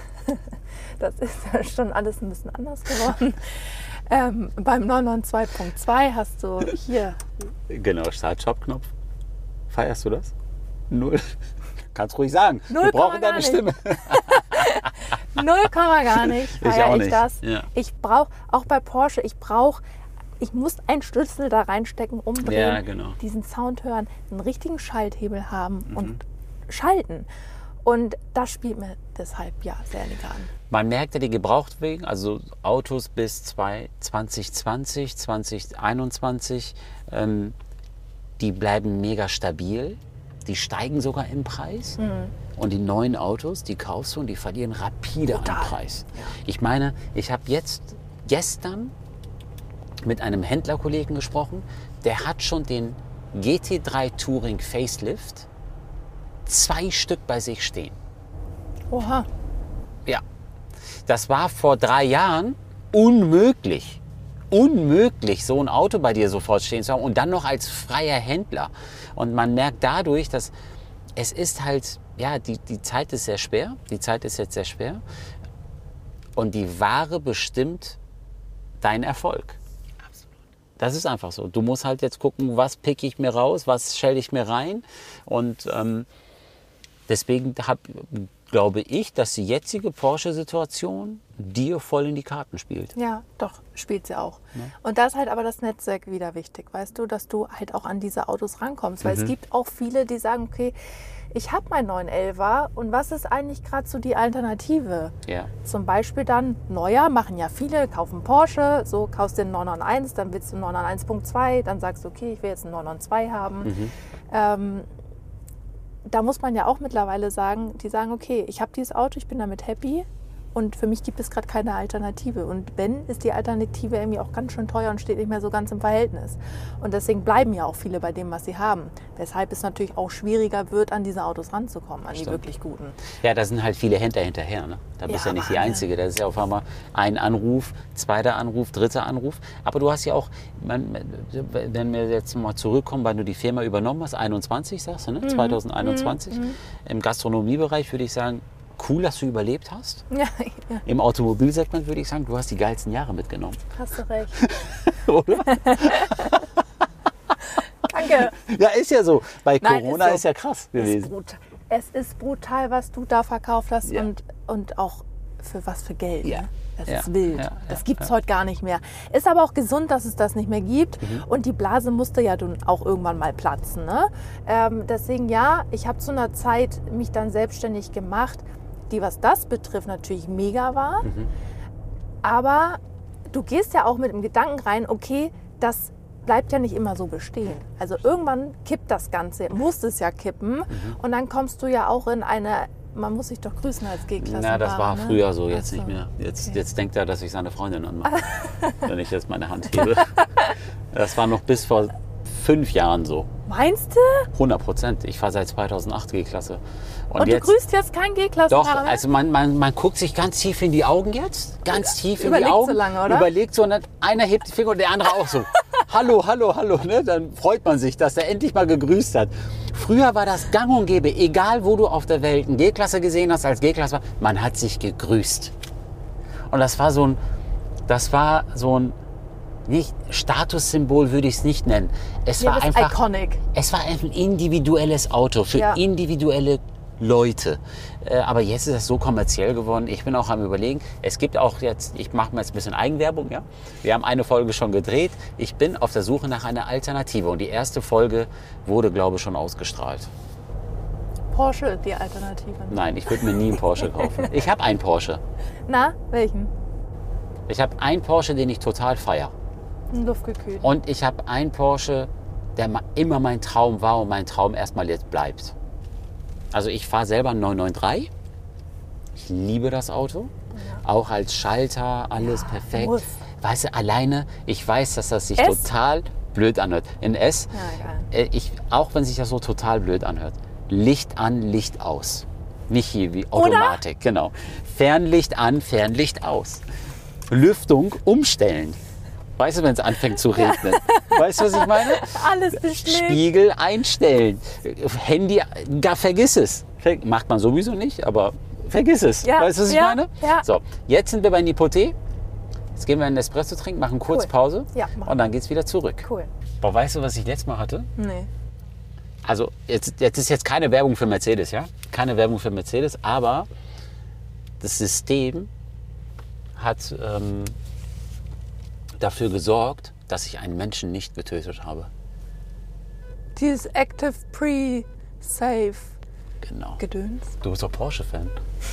das ist ja schon alles ein bisschen anders geworden. Beim 992.2 hast du hier. Genau, Start-Stop-Knopf. Feierst du das? Null. Kannst ruhig sagen. Wir 0, brauchen gar deine nicht. Stimme. 0, gar nicht, feiere auch ich nicht. das. Ja. Ich brauche, auch bei Porsche, ich muss einen Schlüssel da reinstecken, umdrehen, Ja, genau. diesen Sound hören, einen richtigen Schalthebel haben und schalten. Und das spielt mir deshalb ja sehr legal an. Man merkt ja die Gebrauchtwagen, also Autos bis 2020, 2021, die bleiben mega stabil. Die steigen sogar im Preis. Und die neuen Autos, die kaufst du und die verlieren rapide an Total. Preis. Ich meine, ich habe gestern mit einem Händlerkollegen gesprochen, der hat schon den GT3 Touring Facelift 2 Stück bei sich stehen. Oha. Ja, das war vor 3 Jahren unmöglich. Unmöglich, so ein Auto bei dir sofort stehen zu haben und dann noch als freier Händler. Und man merkt dadurch, dass es ist halt, ja, die Zeit ist sehr schwer. Die Zeit ist jetzt sehr schwer. Und die Ware bestimmt deinen Erfolg. Das ist einfach so. Du musst halt jetzt gucken, was picke ich mir raus, was stelle ich mir rein. Und deswegen glaube ich, dass die jetzige Porsche-Situation dir voll in die Karten spielt. Ja, doch, spielt sie auch. Und da ist halt aber das Netzwerk wieder wichtig, weißt du, dass du halt auch an diese Autos rankommst. Weil es gibt auch viele, die sagen, okay, ich habe mein 911er und was ist eigentlich gerade so die Alternative? Ja. Zum Beispiel dann neuer, machen ja viele, kaufen Porsche, so kaufst du den 991, dann willst du einen 991.2, dann sagst du, okay, ich will jetzt einen 992 haben. Da muss man ja auch mittlerweile sagen, die sagen, okay, ich habe dieses Auto, ich bin damit happy und für mich gibt es gerade keine Alternative. Und wenn, ist die Alternative irgendwie auch ganz schön teuer und steht nicht mehr so ganz im Verhältnis. Und deswegen bleiben ja auch viele bei dem, was sie haben. Weshalb es natürlich auch schwieriger wird, an diese Autos ranzukommen, an die wirklich guten. Ja, da sind halt viele Händler hinterher. Ne? Da bist du ja nicht die Wahnsinn. Einzige. Das ist ja auf einmal ein Anruf, zweiter Anruf, dritter Anruf. Aber du hast ja auch, wenn wir jetzt mal zurückkommen, weil du die Firma übernommen hast, 21 sagst du, ne? 2021. Im Gastronomiebereich würde ich sagen, cool, dass du überlebt hast. Ja, Im Automobilsegment würde ich sagen, du hast die geilsten Jahre mitgenommen. hast du recht. Oder? Danke. Ja, ist ja so. Bei Nein, Corona ist so. ist ja krass gewesen. Es ist brutal, was du da verkauft hast Ja. und auch für was für Geld. Ja. Ne? Das Ja. ist wild. Ja. Das gibt es heute gar nicht mehr. Ist aber auch gesund, dass es das nicht mehr gibt. Und die Blase musste ja dann auch irgendwann mal platzen. Ne? Deswegen ja, ich habe zu einer Zeit mich dann selbstständig gemacht, die, was das betrifft, natürlich mega war. Aber du gehst ja auch mit dem Gedanken rein, okay, das bleibt ja nicht immer so bestehen. Also irgendwann kippt das Ganze, muss es ja kippen. Und dann kommst du ja auch in eine, man muss sich doch grüßen als G-Klassenfahrer. Na, das war ne? früher so, jetzt Ach so. nicht mehr. Jetzt, Okay. jetzt denkt er, dass ich seine Freundin anmache, wenn ich jetzt meine Hand hebe. Das war noch bis vor 5 Jahren so. Meinst du? 100%. Ich fahre seit 2008 G-Klasse. Und du grüßt jetzt keinen Doch, G-Klassenfahrer mehr? also man guckt sich ganz tief in die Augen jetzt. Ganz tief in die Überlegt Augen. so lange, oder? Überlegt so und dann einer hebt die Finger und der andere auch so. Hallo, hallo, hallo. Ne? Dann freut man sich, dass er endlich mal gegrüßt hat. Früher war das gang und gäbe, egal wo du auf der Welt eine G-Klasse gesehen hast, als G-Klasse, man hat sich gegrüßt. Und das war so ein nicht Statussymbol würde ich es nicht nennen. Es Ja, war das ist einfach iconic. Es war ein individuelles Auto für Ja. individuelle Leute. Aber jetzt ist es so kommerziell geworden. Ich bin auch am Überlegen. Es gibt auch jetzt, ich mache mal jetzt ein bisschen Eigenwerbung. Ja? Wir haben eine Folge schon gedreht. Ich bin auf der Suche nach einer Alternative. Und die erste Folge wurde, glaube ich, schon ausgestrahlt. Porsche ist die Alternative. Nein, ich würde mir nie einen Porsche kaufen. Ich habe einen Porsche. Na, welchen? Ich habe einen Porsche, den ich total feiere. Ein luftgekühlt. Und ich habe einen Porsche, der immer mein Traum war und mein Traum erstmal jetzt bleibt. Also ich fahre selber einen 993. Ich liebe das Auto. Ja. Auch als Schalter, alles perfekt. muss. Weißt du, alleine, ich weiß, dass das sich S? total blöd anhört. In S, Ja, geil. auch wenn sich das so total blöd anhört. Licht an, Licht aus. Nicht hier wie Automatik, genau. Fernlicht an, Fernlicht aus. Lüftung umstellen. Weißt du, wenn es anfängt zu regnen? Weißt du, was ich meine? Alles beschlägt. Spiegel einstellen. Handy, gar vergiss es. Macht man sowieso nicht, aber vergiss es. Ja, Weißt du, was ich ja, meine? ja. So, jetzt sind wir bei Nipoté. Jetzt gehen wir einen Espresso trinken, machen kurz Cool. Pause Ja, machen und dann geht's wieder zurück. Cool. Boah, weißt du, was ich letztes Mal hatte? Nee. Also, jetzt ist jetzt keine Werbung für Mercedes, ja? Keine Werbung für Mercedes, aber das System hat dafür gesorgt, dass ich einen Menschen nicht getötet habe. Dieses Active Pre-Save Genau. Gedöns. Du bist doch Porsche-Fan.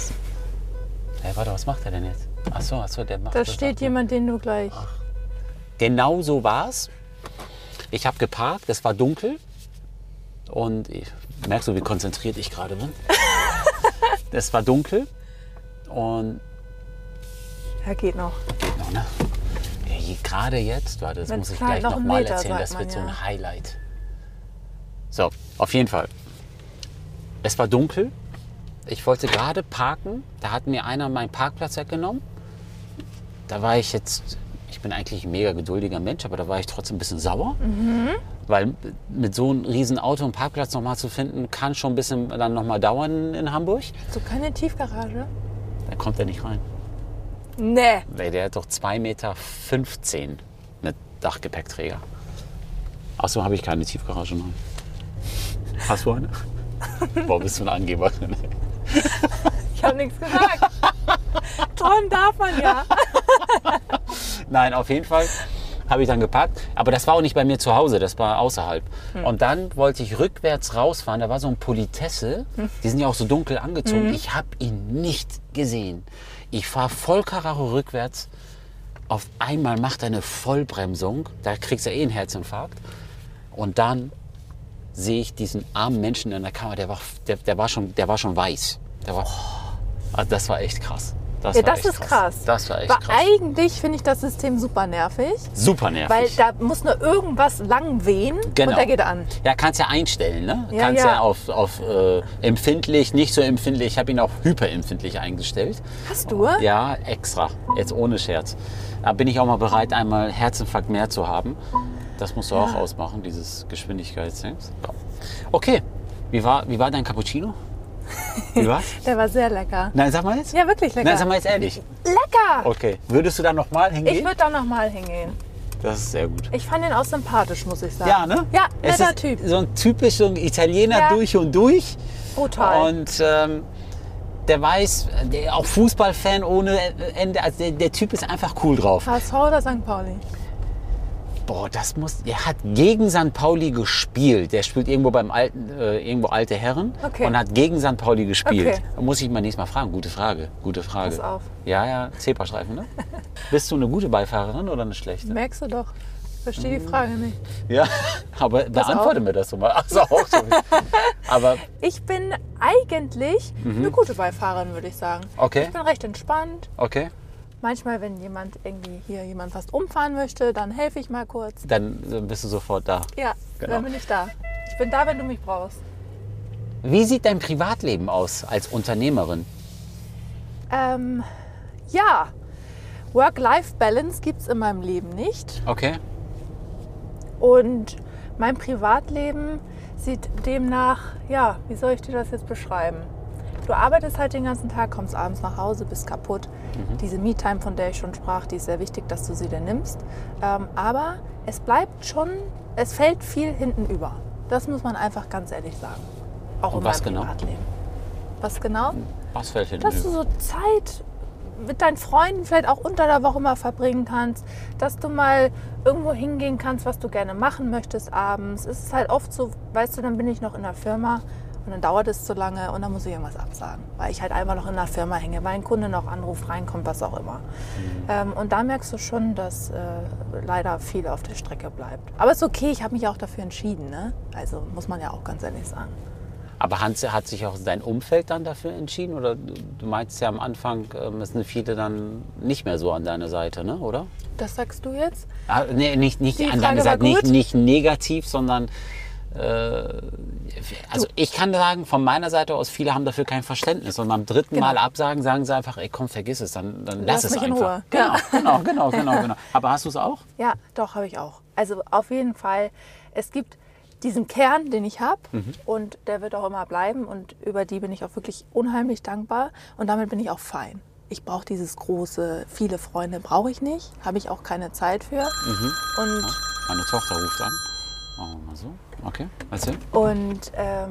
Hey, warte, was macht er denn jetzt? Ach so, der macht Da das steht ab. jemand, den du gleich... Genau so war's. Ich habe geparkt, es war dunkel. Und merkst du, wie konzentriert ich gerade bin? Es war dunkel. Und Ja, geht noch. geht noch, ne? Gerade jetzt, warte, das Wenn's muss ich knallt, gleich noch noch einen mal Meter, erzählen, sagt das wird man so ein ja. Highlight. So, auf jeden Fall. Es war dunkel. Ich wollte gerade parken. Da hat mir einer meinen Parkplatz weggenommen. Da war ich jetzt, ich bin eigentlich ein mega geduldiger Mensch, aber da war ich trotzdem ein bisschen sauer. Weil mit so einem riesen Auto einen Parkplatz nochmal zu finden, kann schon ein bisschen dann nochmal dauern in Hamburg. So keine Tiefgarage? Da kommt er nicht rein. Nee. Nee, der hat doch 2,15 Meter mit Dachgepäckträger. Achso, habe ich keine Tiefgarage noch. Hast du eine? Boah, bist du eine Angeberin. Ich habe nichts gesagt. Träumen darf man ja. Nein, auf jeden Fall habe ich dann geparkt. Aber das war auch nicht bei mir zu Hause, das war außerhalb. Und dann wollte ich rückwärts rausfahren. Da war so ein Politesse. Die sind ja auch so dunkel angezogen. Ich habe ihn nicht gesehen. Ich fahre voll Karacho rückwärts. Auf einmal macht er eine Vollbremsung. Da kriegst du einen Herzinfarkt. Und dann sehe ich diesen armen Menschen in der Kamera. Der war schon weiß. Also das war echt krass. Ja, das ist krass. Das war echt Aber krass. eigentlich finde ich das System super nervig. Super nervig. Weil da muss nur irgendwas lang wehen Genau. und der geht an. Ja, kannst ja einstellen, ne? Ja, Kannst ja. ja auf empfindlich, nicht so empfindlich. Ich habe ihn auf hyperempfindlich eingestellt. Hast du? Ja, extra. Jetzt ohne Scherz. Da bin ich auch mal bereit, einmal Herzinfarkt mehr zu haben. Das musst du auch ausmachen, dieses Geschwindigkeitsdings. Okay. Wie war dein Cappuccino? Wie war's? Der war sehr lecker. Nein, sag mal jetzt. Ja, wirklich lecker. Nein, sag mal jetzt ehrlich. Lecker! Okay. Würdest du da nochmal Ich hingehen? würde da nochmal hingehen. Das ist sehr gut. Ich fand ihn auch sympathisch, muss ich sagen. Ja, ne? Ja, Es netter ist Typ. so ein typisch so ein Italiener Ja. durch und durch. Brutal. Und der weiß, auch Fußballfan ohne Ende. Also der Typ ist einfach cool drauf. HSV oder St. Pauli? Boah, er hat gegen St. Pauli gespielt. Der spielt irgendwo beim irgendwo alte Herren Okay. und hat gegen St. Pauli gespielt. Okay. Da muss ich mal nächstes Mal fragen. Gute Frage. Pass auf. Ja, Zebrastreifen, ne? Bist du eine gute Beifahrerin oder eine schlechte? Merkst du doch. Verstehe die Frage nicht. Ja, aber beantworte mir das so mal. Ach so, auch so. Aber Ich bin eigentlich eine gute Beifahrerin, würde ich sagen. Okay. Ich bin recht entspannt. okay, Manchmal, wenn jemand fast umfahren möchte, dann helfe ich mal kurz. dann bist du sofort da. Ja, Genau. dann bin ich da. Ich bin da, wenn du mich brauchst. Wie sieht dein Privatleben aus als Unternehmerin? Ja, Work-Life-Balance gibt es in meinem Leben nicht. Okay. Und mein Privatleben sieht demnach, ja, wie soll ich dir das jetzt beschreiben? Du arbeitest halt den ganzen Tag, kommst abends nach Hause, bist kaputt. Diese Me-Time, von der ich schon sprach, die ist sehr wichtig, dass du sie dir nimmst. Aber es bleibt schon, es fällt viel hinten über. Das muss man einfach ganz ehrlich sagen. Auch Und in was meinem genau? Privatleben. Was genau? Was fällt hinten Dass du über? so Zeit mit deinen Freunden vielleicht auch unter der Woche mal verbringen kannst, dass du mal irgendwo hingehen kannst, was du gerne machen möchtest abends. Es ist halt oft so, weißt du, dann bin ich noch in der Firma und dann dauert es zu lange und dann muss ich irgendwas absagen, weil ich halt einfach noch in der Firma hänge, weil ein Kunde noch anruft, reinkommt, was auch immer. Und da merkst du schon, dass leider viel auf der Strecke bleibt. Aber ist okay, ich habe mich auch dafür entschieden, ne? Also muss man ja auch ganz ehrlich sagen. Aber hat sich auch dein Umfeld dann dafür entschieden? Oder du meinst ja am Anfang, es sind viele dann nicht mehr so an deiner Seite, ne? Oder? Das sagst du jetzt? Nee, nicht Die an Frage deiner war Seite, gut. nicht negativ, sondern also ich kann sagen, von meiner Seite aus, viele haben dafür kein Verständnis. Und beim dritten Genau. Mal absagen, sagen sie einfach, ey komm, vergiss es, dann lass es mich in einfach. Ruhe. Genau. Aber hast du es auch? Ja, doch, habe ich auch. Also auf jeden Fall, es gibt diesen Kern, den ich habe und der wird auch immer bleiben und über die bin ich auch wirklich unheimlich dankbar und damit bin ich auch fein. Ich brauche dieses große, viele Freunde brauche ich nicht, habe ich auch keine Zeit für. Und, Meine Tochter ruft an. Machen wir mal so. Okay, erzähl. und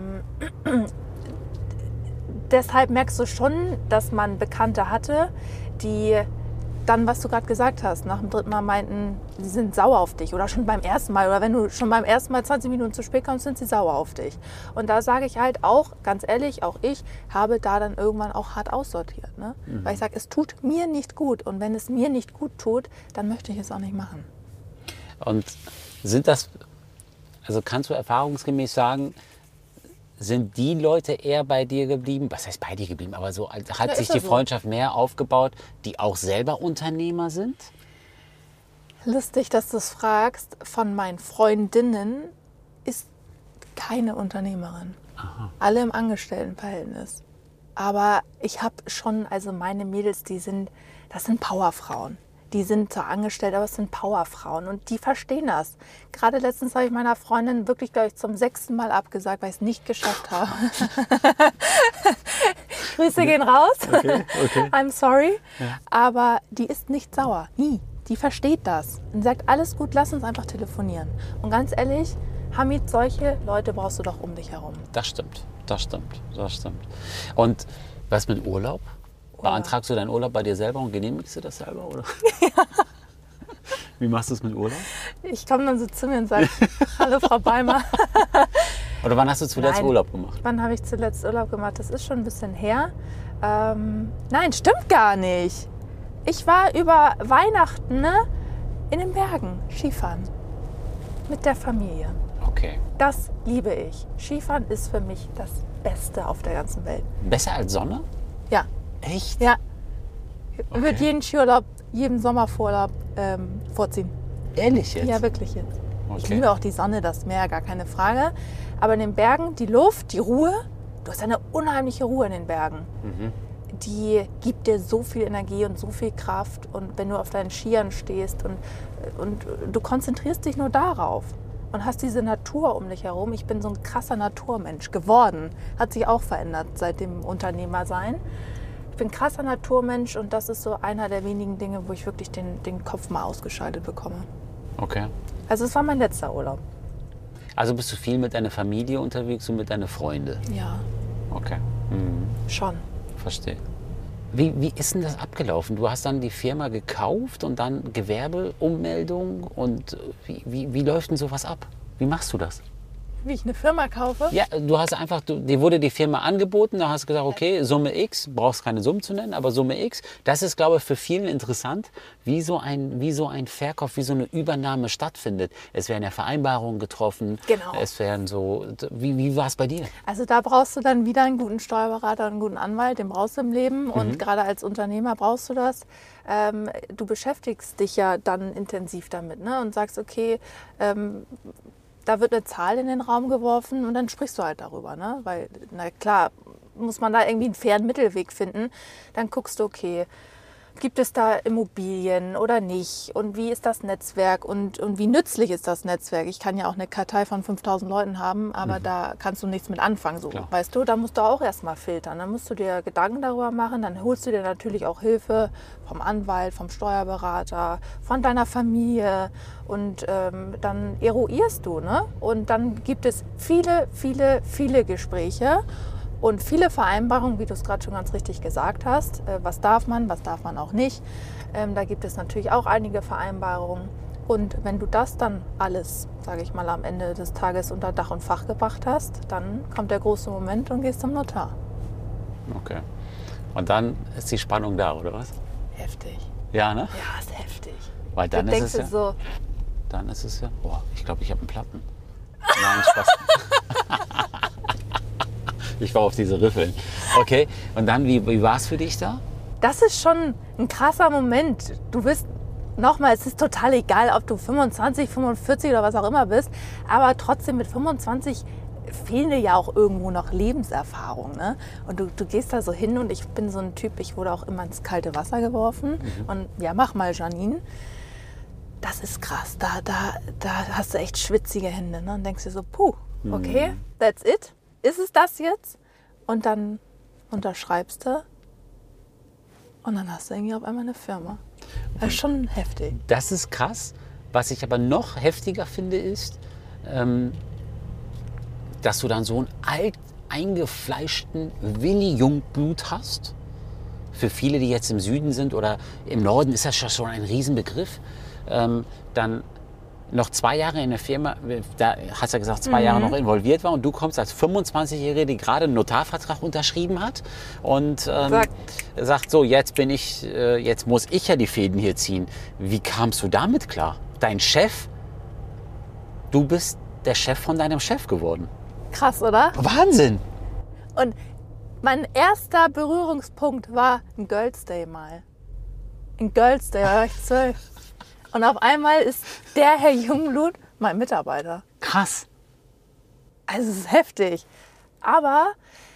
deshalb merkst du schon, dass man Bekannte hatte, die dann, was du gerade gesagt hast, nach dem dritten Mal meinten, sie sind sauer auf dich oder schon beim ersten Mal oder wenn du schon beim ersten Mal 20 Minuten zu spät kommst, sind sie sauer auf dich. Und da sage ich halt auch, ganz ehrlich, auch ich habe da dann irgendwann auch hart aussortiert. Ne? Weil ich sage, es tut mir nicht gut und wenn es mir nicht gut tut, dann möchte ich es auch nicht machen. Und sind das, also kannst du erfahrungsgemäß sagen, sind die Leute eher bei dir geblieben? Was heißt bei dir geblieben? Aber so hat Ja, sich ist ja die so. Freundschaft mehr aufgebaut, die auch selber Unternehmer sind? Lustig, dass du es fragst. Von meinen Freundinnen ist keine Unternehmerin. Alle im Angestelltenverhältnis. Aber ich habe schon, also meine Mädels, das sind Powerfrauen. Die sind zwar angestellt, aber es sind Powerfrauen und die verstehen das. Gerade letztens habe ich meiner Freundin wirklich, glaube ich, zum 6. Mal abgesagt, weil ich es nicht geschafft habe. Grüße gehen raus. Okay. I'm sorry. Aber die ist nicht sauer. Nie. Die versteht das. Und sagt, alles gut, lass uns einfach telefonieren. Und ganz ehrlich, Hamid, solche Leute brauchst du doch um dich herum. Das stimmt. Und was mit Urlaub? Beantragst du deinen Urlaub bei dir selber und genehmigst du das selber? Oder? Wie machst du es mit Urlaub? Ich komme dann so zu mir und sage, hallo Frau Beimer. Oder wann hast du zuletzt Nein. Urlaub gemacht? Wann habe ich zuletzt Urlaub gemacht? Das ist schon ein bisschen her. Nein, stimmt gar nicht. Ich war über Weihnachten, ne, in den Bergen Skifahren. Mit der Familie. Okay. Das liebe ich. Skifahren ist für mich das Beste auf der ganzen Welt. Besser als Sonne? Ja, Echt? ja. Würde jeden Skiurlaub, jeden Sommervorlaub vorziehen. Ehrlich jetzt? Ja, wirklich jetzt. Ich Okay. liebe auch die Sonne, das Meer, gar keine Frage. Aber in den Bergen, die Luft, die Ruhe, du hast eine unheimliche Ruhe in den Bergen. Die gibt dir so viel Energie und so viel Kraft. Und wenn du auf deinen Skiern stehst und du konzentrierst dich nur darauf und hast diese Natur um dich herum. Ich bin so ein krasser Naturmensch geworden. Hat sich auch verändert seit dem Unternehmersein. Ich bin ein krasser Naturmensch und das ist so einer der wenigen Dinge, wo ich wirklich den Kopf mal ausgeschaltet bekomme. Okay. Also es war mein letzter Urlaub. Also bist du viel mit deiner Familie unterwegs und mit deinen Freunden? Ja, Okay. schon. Verstehe. Wie ist denn das abgelaufen? Du hast dann die Firma gekauft und dann Gewerbeummeldung und wie läuft denn sowas ab? Wie machst du das? Wie ich eine Firma kaufe? Ja, du hast einfach, dir wurde die Firma angeboten, da hast du gesagt, okay, Summe X, brauchst keine Summen zu nennen, aber Summe X, das ist, glaube ich, für viele interessant, wie so ein Verkauf, wie so eine Übernahme stattfindet. Es werden ja Vereinbarungen getroffen. Genau. Es werden so, wie war es bei dir? Also da brauchst du dann wieder einen guten Steuerberater, einen guten Anwalt, den brauchst du im Leben und gerade als Unternehmer brauchst du das. Du beschäftigst dich ja dann intensiv damit, ne? Und sagst, okay, da wird eine Zahl in den Raum geworfen und dann sprichst du halt darüber, ne? Weil, na klar, muss man da irgendwie einen fairen Mittelweg finden. Dann guckst du, okay, gibt es da Immobilien oder nicht? Und wie ist das Netzwerk? Und wie nützlich ist das Netzwerk? Ich kann ja auch eine Kartei von 5000 Leuten haben, aber da kannst du nichts mit anfangen. So, Klar. weißt du, da musst du auch erstmal filtern. Dann musst du dir Gedanken darüber machen. Dann holst du dir natürlich auch Hilfe vom Anwalt, vom Steuerberater, von deiner Familie. Und dann eruierst du. Ne? Und dann gibt es viele, viele, viele Gespräche. Und viele Vereinbarungen, wie du es gerade schon ganz richtig gesagt hast. Was darf man auch nicht. Da gibt es natürlich auch einige Vereinbarungen. Und wenn du das dann alles, sage ich mal, am Ende des Tages unter Dach und Fach gebracht hast, dann kommt der große Moment und gehst zum Notar. Okay. Und dann ist die Spannung da, oder was? Heftig. Ja, ne? Ja, ist heftig. Weil dann Du ist denkst es dir ja... so, Dann ist es ja... Boah, ich glaube, ich habe einen Platten. Nein, Spaß. Ich war auf diese Riffeln. Okay, und dann, wie war es für dich da? das ist schon ein krasser Moment. Du bist, nochmal, es ist total egal, ob du 25, 45 oder was auch immer bist, aber trotzdem mit 25 fehlen dir ja auch irgendwo noch Lebenserfahrung. Ne? Und du gehst da so hin und ich bin so ein Typ, ich wurde auch immer ins kalte Wasser geworfen. Und ja, mach mal, Janine. Das ist krass, da hast du echt schwitzige Hände. Ne? Und denkst dir so, puh, okay, that's it. Ist es das jetzt? Und dann unterschreibst du und dann hast du irgendwie auf einmal eine Firma. Das ist schon heftig. Das ist krass. Was ich aber noch heftiger finde, ist, dass du dann so einen alt eingefleischten Willi Jungblut hast. Für viele, die jetzt im Süden sind oder im Norden, ist das schon ein Riesenbegriff. Dann noch 2 Jahre in der Firma, da hast du ja gesagt, 2 Jahre noch involviert war und du kommst als 25-Jährige, die gerade einen Notarvertrag unterschrieben hat und sagt so, jetzt muss ich ja die Fäden hier ziehen. Wie kamst du damit klar? Dein Chef, du bist der Chef von deinem Chef geworden. Krass, oder? Wahnsinn! Und mein erster Berührungspunkt war ein Girls Day mal. Ein Girls Day, da war ich 12. Und auf einmal ist der Herr Jungblut mein Mitarbeiter. Krass. Also es ist heftig. Aber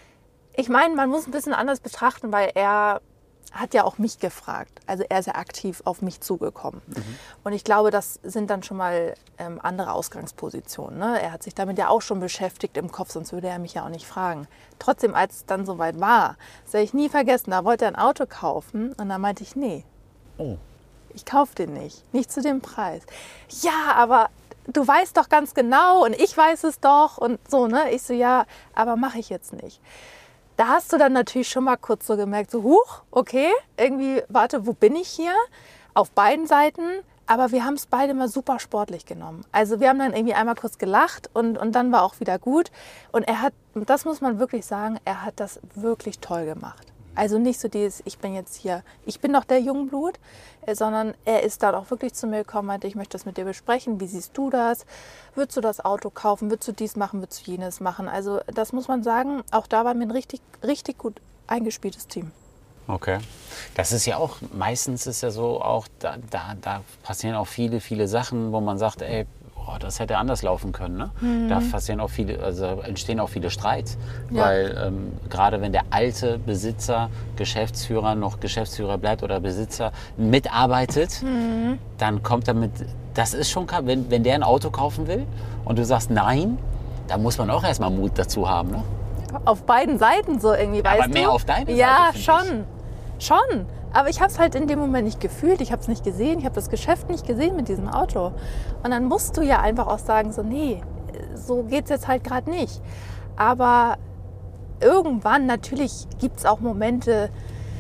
ich meine, man muss ein bisschen anders betrachten, weil er hat ja auch mich gefragt. Also er ist ja aktiv auf mich zugekommen. Und ich glaube, das sind dann schon mal andere Ausgangspositionen. Ne? Er hat sich damit ja auch schon beschäftigt im Kopf, sonst würde er mich ja auch nicht fragen. Trotzdem, als es dann soweit war, das werde ich nie vergessen, da wollte er ein Auto kaufen und dann meinte ich, nee. Oh. Ich kaufe den nicht zu dem Preis. Ja, aber du weißt doch ganz genau und ich weiß es doch und so, ne? Ich so, ja, aber mache ich jetzt nicht. Da hast du dann natürlich schon mal kurz so gemerkt, so, huch, okay, irgendwie, warte, wo bin ich hier? Auf beiden Seiten, aber wir haben es beide mal super sportlich genommen. Also wir haben dann irgendwie einmal kurz gelacht und dann war auch wieder gut. Und er hat, das muss man wirklich sagen, er hat das wirklich toll gemacht. Also nicht so dieses, ich bin jetzt hier, ich bin doch der Jungblut, sondern er ist dann auch wirklich zu mir gekommen, meinte, ich möchte das mit dir besprechen, wie siehst du das? Würdest du das Auto kaufen? Würdest du dies machen? Würdest du jenes machen? Also das muss man sagen, auch da war mir ein richtig, richtig gut eingespieltes Team. Okay. Das ist ja auch, meistens ist ja so, auch da passieren auch viele, viele Sachen, wo man sagt, ey, das hätte anders laufen können. Ne? Da passieren auch viele, also entstehen auch viele Streits. Ja. Weil gerade wenn der alte Besitzer, Geschäftsführer noch Geschäftsführer bleibt oder Besitzer mitarbeitet, dann kommt damit, das ist schon klar, wenn der ein Auto kaufen will und du sagst nein, da muss man auch erstmal Mut dazu haben. Ne? Auf beiden Seiten so irgendwie, weißt du? Aber mehr auf deine Seite, ja, finde ich. schon. Aber ich habe es halt in dem Moment nicht gefühlt, ich habe es nicht gesehen, ich habe das Geschäft nicht gesehen mit diesem Auto. Und dann musst du ja einfach auch sagen, so nee, so geht es jetzt halt gerade nicht. Aber irgendwann, natürlich gibt es auch Momente,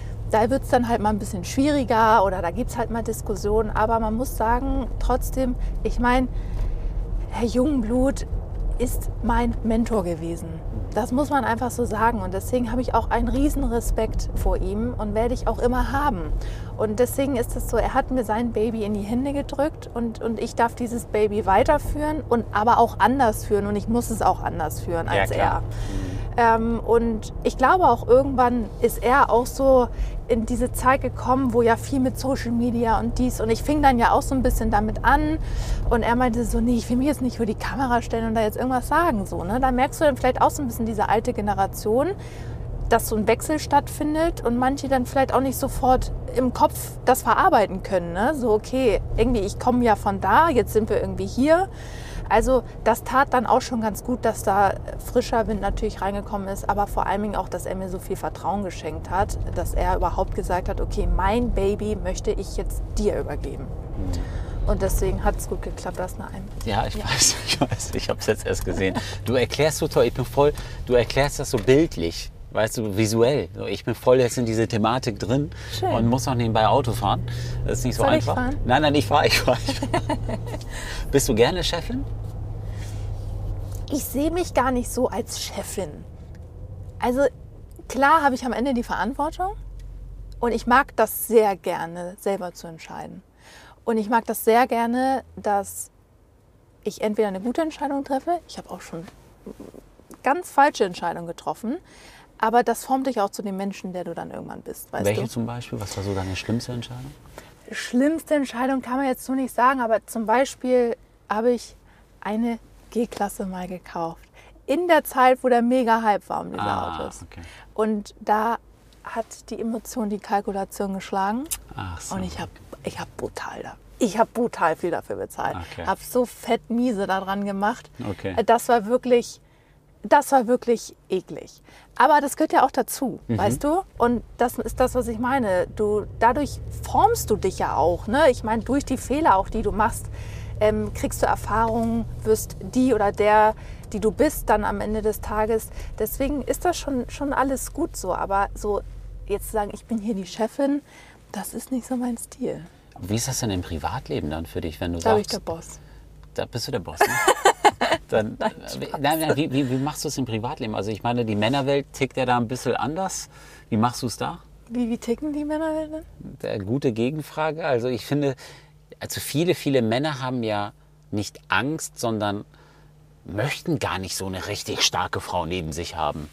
da wird es dann halt mal ein bisschen schwieriger oder da gibt es halt mal Diskussionen. Aber man muss sagen, trotzdem, ich meine, Herr Jungblut ist mein Mentor gewesen. Das muss man einfach so sagen. Und deswegen habe ich auch einen riesen Respekt vor ihm und werde ich auch immer haben. Und deswegen ist es so, er hat mir sein Baby in die Hände gedrückt und ich darf dieses Baby weiterführen und aber auch anders führen. Und ich muss es auch anders führen als er. Und ich glaube auch irgendwann ist er auch so in diese Zeit gekommen, wo ja viel mit Social Media und dies und ich fing dann ja auch so ein bisschen damit an und er meinte so, nee, ich will mich jetzt nicht vor die Kamera stellen und da jetzt irgendwas sagen. So, ne? Da merkst du dann vielleicht auch so ein bisschen diese alte Generation, dass so ein Wechsel stattfindet und manche dann vielleicht auch nicht sofort im Kopf das verarbeiten können. Ne? So, okay, irgendwie, ich komme ja von da, jetzt sind wir irgendwie hier. Also das tat dann auch schon ganz gut, dass da frischer Wind natürlich reingekommen ist, aber vor allen Dingen auch, dass er mir so viel Vertrauen geschenkt hat, dass er überhaupt gesagt hat, okay, mein Baby möchte ich jetzt dir übergeben. Und deswegen hat es gut geklappt, das eine Ein. Ja, ich weiß, ich habe es jetzt erst gesehen. Du erklärst so toll, du erklärst das so bildlich. Weißt du, visuell. Ich bin voll jetzt in diese Thematik drin. Schön. Und muss noch nebenbei Auto fahren. Das ist nicht so Soll einfach. ich fahren? Nein, ich fahre. Bist du gerne Chefin? Ich sehe mich gar nicht so als Chefin. Also klar habe ich am Ende die Verantwortung und ich mag das sehr gerne, selber zu entscheiden. Und ich mag das sehr gerne, dass ich entweder eine gute Entscheidung treffe, ich habe auch schon ganz falsche Entscheidungen getroffen, aber das formt dich auch zu dem Menschen, der du dann irgendwann bist. Weißt Welche du? zum Beispiel? Was war so deine schlimmste Entscheidung? Schlimmste Entscheidung kann man jetzt so nicht sagen, aber zum Beispiel habe ich eine G-Klasse mal gekauft. In der Zeit, wo der Mega-Hype war um diese Autos. Okay. Und da hat die Emotion die Kalkulation geschlagen. Ach so. Und ich hab brutal viel dafür bezahlt. Okay. Habe so fett miese daran gemacht. Okay. Das war wirklich eklig. Aber das gehört ja auch dazu, weißt du? Und das ist das, was ich meine. Dadurch formst du dich ja auch. Ne? Ich meine, durch die Fehler auch, die du machst, kriegst du Erfahrungen, wirst die oder der, die du bist, dann am Ende des Tages. Deswegen ist das schon alles gut so. Aber so jetzt zu sagen, ich bin hier die Chefin, das ist nicht so mein Stil. Wie ist das denn im Privatleben dann für dich, wenn du Da bin ich sagst... der Boss. Da bist du der Boss, ne? Dann, wie machst du es im Privatleben? Also ich meine, die Männerwelt tickt ja da ein bisschen anders. Wie machst du es da? Wie ticken die Männer denn? Gute Gegenfrage. Also ich finde, also viele Männer haben ja nicht Angst, sondern möchten gar nicht so eine richtig starke Frau neben sich haben.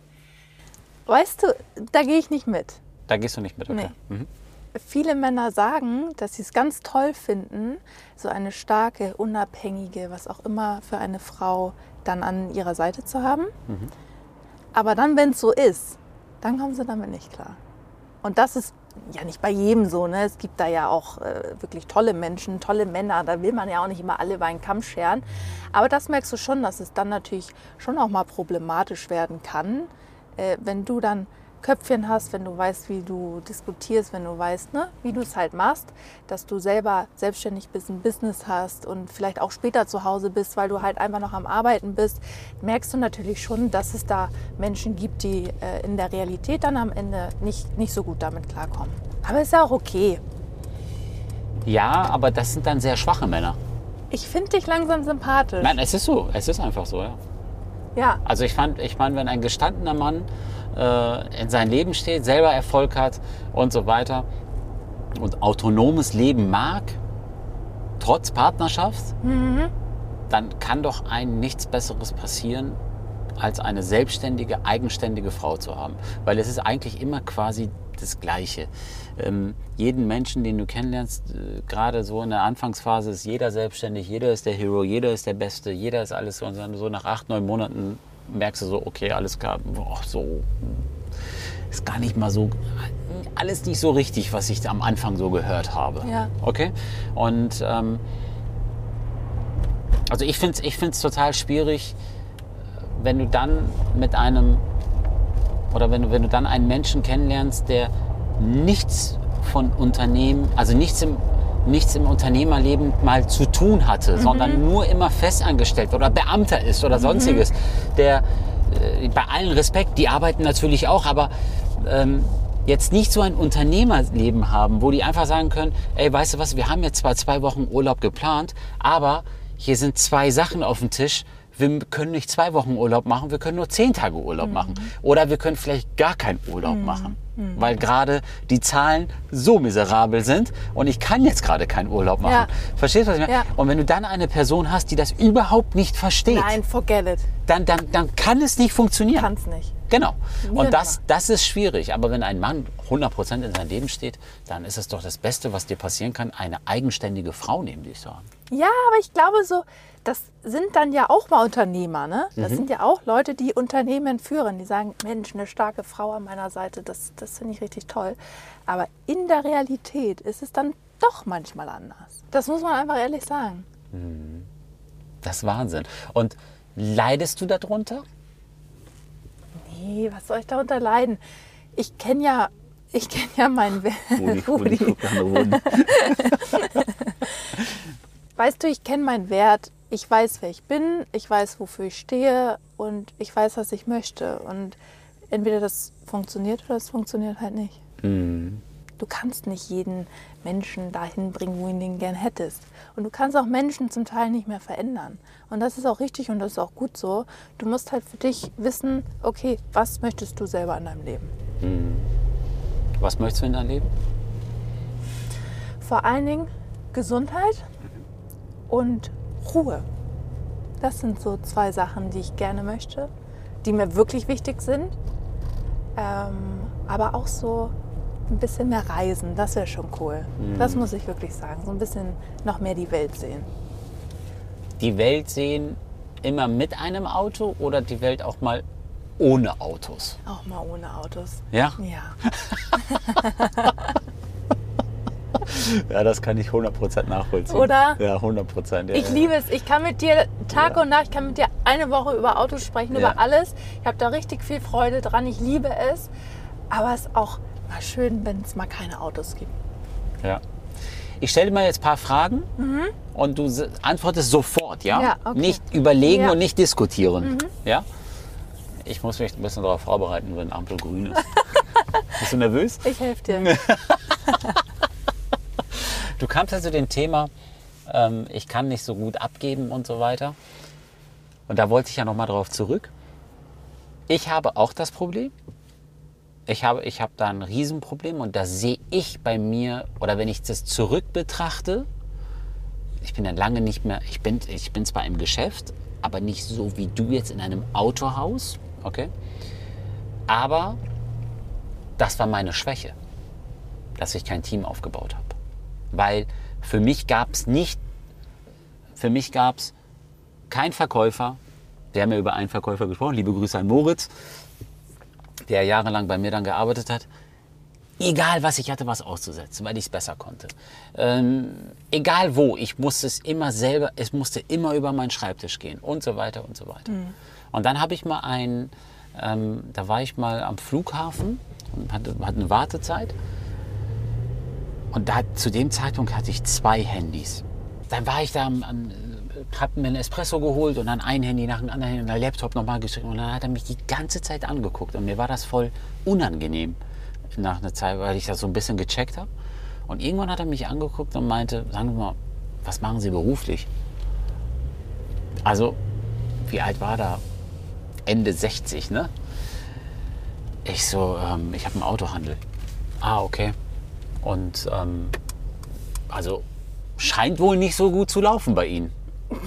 Weißt du, da gehe ich nicht mit. Da gehst du nicht mit, okay. Nee. Viele Männer sagen, dass sie es ganz toll finden, so eine starke, unabhängige, was auch immer für eine Frau dann an ihrer Seite zu haben. Aber dann, wenn es so ist, dann kommen sie damit nicht klar. Und das ist ja nicht bei jedem so. Ne? Es gibt da ja auch wirklich tolle Menschen, tolle Männer. Da will man ja auch nicht immer alle über einen Kamm scheren. Aber das merkst du schon, dass es dann natürlich schon auch mal problematisch werden kann, wenn du dann Köpfchen hast, wenn du weißt, wie du diskutierst, wenn du weißt, ne, wie du es halt machst, dass du selber selbstständig bist, ein Business hast und vielleicht auch später zu Hause bist, weil du halt einfach noch am Arbeiten bist, merkst du natürlich schon, dass es da Menschen gibt, die in der Realität dann am Ende nicht so gut damit klarkommen. Aber ist ja auch okay. Ja, aber das sind dann sehr schwache Männer. Ich finde dich langsam sympathisch. Nein, es ist so. Es ist einfach so, ja. Ja. Also ich meine, wenn ein gestandener Mann in sein Leben steht, selber Erfolg hat und so weiter und autonomes Leben mag, trotz Partnerschaft, dann kann doch einem nichts Besseres passieren, als eine selbstständige, eigenständige Frau zu haben. Weil es ist eigentlich immer quasi das Gleiche. Jeden Menschen, den du kennenlernst, gerade so in der Anfangsphase, ist jeder selbstständig, jeder ist der Hero, jeder ist der Beste, jeder ist alles so. Und dann so nach 8, 9 Monaten merkst du so, okay, alles klar, so ist gar nicht mal so, alles nicht so richtig, was ich am Anfang so gehört habe. Ja. Okay? Und also ich finde es total schwierig, wenn du dann mit einem, oder wenn du dann einen Menschen kennenlernst, der nichts von Unternehmen, also nichts im Unternehmerleben mal zu tun hatte, sondern nur immer festangestellt oder Beamter ist oder sonstiges. Der, bei allen Respekt, die arbeiten natürlich auch, aber jetzt nicht so ein Unternehmerleben haben, wo die einfach sagen können, ey, weißt du was, wir haben jetzt zwar 2 Wochen Urlaub geplant, aber hier sind 2 Sachen auf dem Tisch. Wir können nicht 2 Wochen Urlaub machen, wir können nur 10 Tage Urlaub machen. Oder wir können vielleicht gar keinen Urlaub machen, weil gerade die Zahlen so miserabel sind und ich kann jetzt gerade keinen Urlaub machen. Ja. Verstehst du, was ich meine? Ja. Und wenn du dann eine Person hast, die das überhaupt nicht versteht, Nein, forget it. dann kann es nicht funktionieren. Kann's nicht. Genau. Nie Und und das ist schwierig. Aber wenn ein Mann 100% in seinem Leben steht, dann ist es doch das Beste, was dir passieren kann, eine eigenständige Frau neben dich zu haben. Ja, aber ich glaube so, das sind dann ja auch mal Unternehmer, ne? Das sind ja auch Leute, die Unternehmen führen. Die sagen, Mensch, eine starke Frau an meiner Seite, das finde ich richtig toll. Aber in der Realität ist es dann doch manchmal anders. Das muss man einfach ehrlich sagen. Das ist Wahnsinn. Und leidest du darunter? Nee, was soll ich darunter leiden? Ich kenne ja meinen Wert. Rudi guckt an der Wunde. Weißt du, ich kenne meinen Wert. Ich weiß, wer ich bin. Ich weiß, wofür ich stehe. Und ich weiß, was ich möchte. Und entweder das funktioniert oder es funktioniert halt nicht. Du kannst nicht jeden Menschen dahin bringen, wo du ihn gern hättest. Und du kannst auch Menschen zum Teil nicht mehr verändern. Und das ist auch richtig und das ist auch gut so. Du musst halt für dich wissen, okay, was möchtest du selber in deinem Leben? Was möchtest du in deinem Leben? Vor allen Dingen Gesundheit und Ruhe. Das sind so 2 Sachen, die ich gerne möchte, die mir wirklich wichtig sind. Aber auch so ein bisschen mehr reisen, das wäre schon cool. Das muss ich wirklich sagen. So ein bisschen noch mehr die Welt sehen. Die Welt sehen immer mit einem Auto oder die Welt auch mal ohne Autos? Auch mal ohne Autos. Ja? Ja. Ja, das kann ich 100% nachvollziehen. Oder? Ja, 100%. Ja, Ich liebe es. Ich kann mit dir Tag und Nacht, ich kann mit dir eine Woche über Autos sprechen, über alles. Ich habe da richtig viel Freude dran. Ich liebe es. Aber es ist auch mal schön, wenn es mal keine Autos gibt. Ja. Ich stelle dir mal jetzt ein paar Fragen und du antwortest sofort, ja? Ja, okay. Nicht überlegen Ja. und nicht diskutieren. Ja? Ich muss mich ein bisschen darauf vorbereiten, wenn Ampel grün ist. Bist du nervös? Ich helfe dir. Du kamst ja zu dem Thema, ich kann nicht so gut abgeben und so weiter. Und da wollte ich ja nochmal drauf zurück. Ich habe auch das Problem. Ich habe da ein Riesenproblem und da sehe ich bei mir, oder wenn ich das zurück betrachte, ich bin dann lange nicht mehr, ich bin zwar im Geschäft, aber nicht so wie du jetzt in einem Autohaus, okay? Aber das war meine Schwäche, dass ich kein Team aufgebaut habe. Weil für mich gab es keinen Verkäufer, wir haben ja über einen Verkäufer gesprochen, liebe Grüße an Moritz, der jahrelang bei mir dann gearbeitet hat. Egal was ich hatte, was auszusetzen, weil ich es besser konnte. Egal wo, ich musste es immer selber, es musste immer über meinen Schreibtisch gehen und so weiter und so weiter. Und dann habe ich mal da war ich mal am Flughafen und hatte eine Wartezeit. Und zu dem Zeitpunkt hatte ich 2 Handys. Dann war ich da habe mir einen Espresso geholt und dann ein Handy nach dem anderen Handy und der Laptop nochmal geschrieben. Und dann hat er mich die ganze Zeit angeguckt und mir war das voll unangenehm nach einer Zeit, weil ich das so ein bisschen gecheckt habe. Und irgendwann hat er mich angeguckt und meinte, sagen Sie mal, was machen Sie beruflich? Also, wie alt war da? Ende 60, ne? Ich so, ich habe einen Autohandel. Ah, okay. Und also scheint wohl nicht so gut zu laufen bei Ihnen.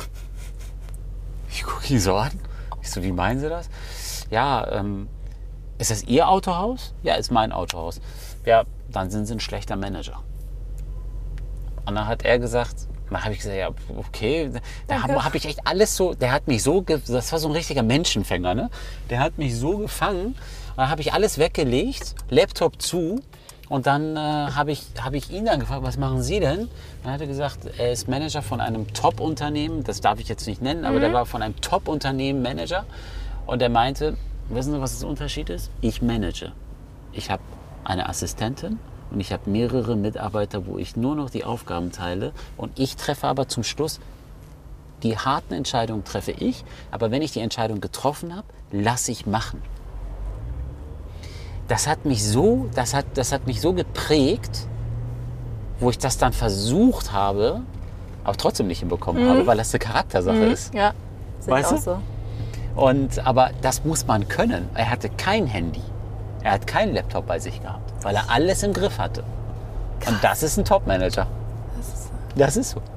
Ich gucke ihn so an. Ich so, wie meinen Sie das? Ja, ist das Ihr Autohaus? Ja, ist mein Autohaus. Ja, dann sind Sie ein schlechter Manager. Und dann hat er gesagt, dann habe ich gesagt, ja, okay. Da habe ich echt alles so, der hat mich so, das war so ein richtiger Menschenfänger, ne? Der hat mich so gefangen. Und dann habe ich alles weggelegt, Laptop zu. Und dann habe ich ihn dann gefragt, was machen Sie denn? Dann hat er gesagt, er ist Manager von einem Top-Unternehmen. Das darf ich jetzt nicht nennen, aber der war von einem Top-Unternehmen Manager. Und er meinte, wissen Sie, was der Unterschied ist? Ich manage. Ich habe eine Assistentin und ich habe mehrere Mitarbeiter, wo ich nur noch die Aufgaben teile. Und ich treffe aber zum Schluss, die harten Entscheidungen treffe ich. Aber wenn ich die Entscheidung getroffen habe, lasse ich machen. Das hat mich so geprägt, wo ich das dann versucht habe, aber trotzdem nicht hinbekommen habe, weil das eine Charaktersache ist. Ja, sehe ich auch so. Aber das muss man können. Er hatte kein Handy. Er hat keinen Laptop bei sich gehabt, weil er alles im Griff hatte. Krass. Und das ist ein Top-Manager. Das ist so.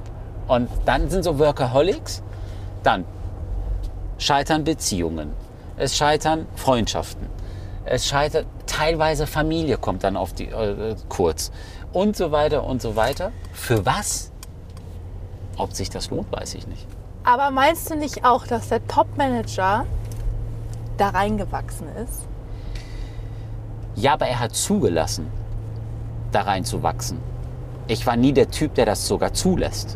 Und dann sind so Workaholics, dann scheitern Beziehungen. es scheitern Freundschaften. Es scheitert, teilweise Familie kommt dann auf die kurz. Und so weiter und so weiter. Für was? Ob sich das lohnt, weiß ich nicht. Aber meinst du nicht auch, dass der Top-Manager da reingewachsen ist? Ja, aber er hat zugelassen, da reinzuwachsen. Ich war nie der Typ, der das sogar zulässt.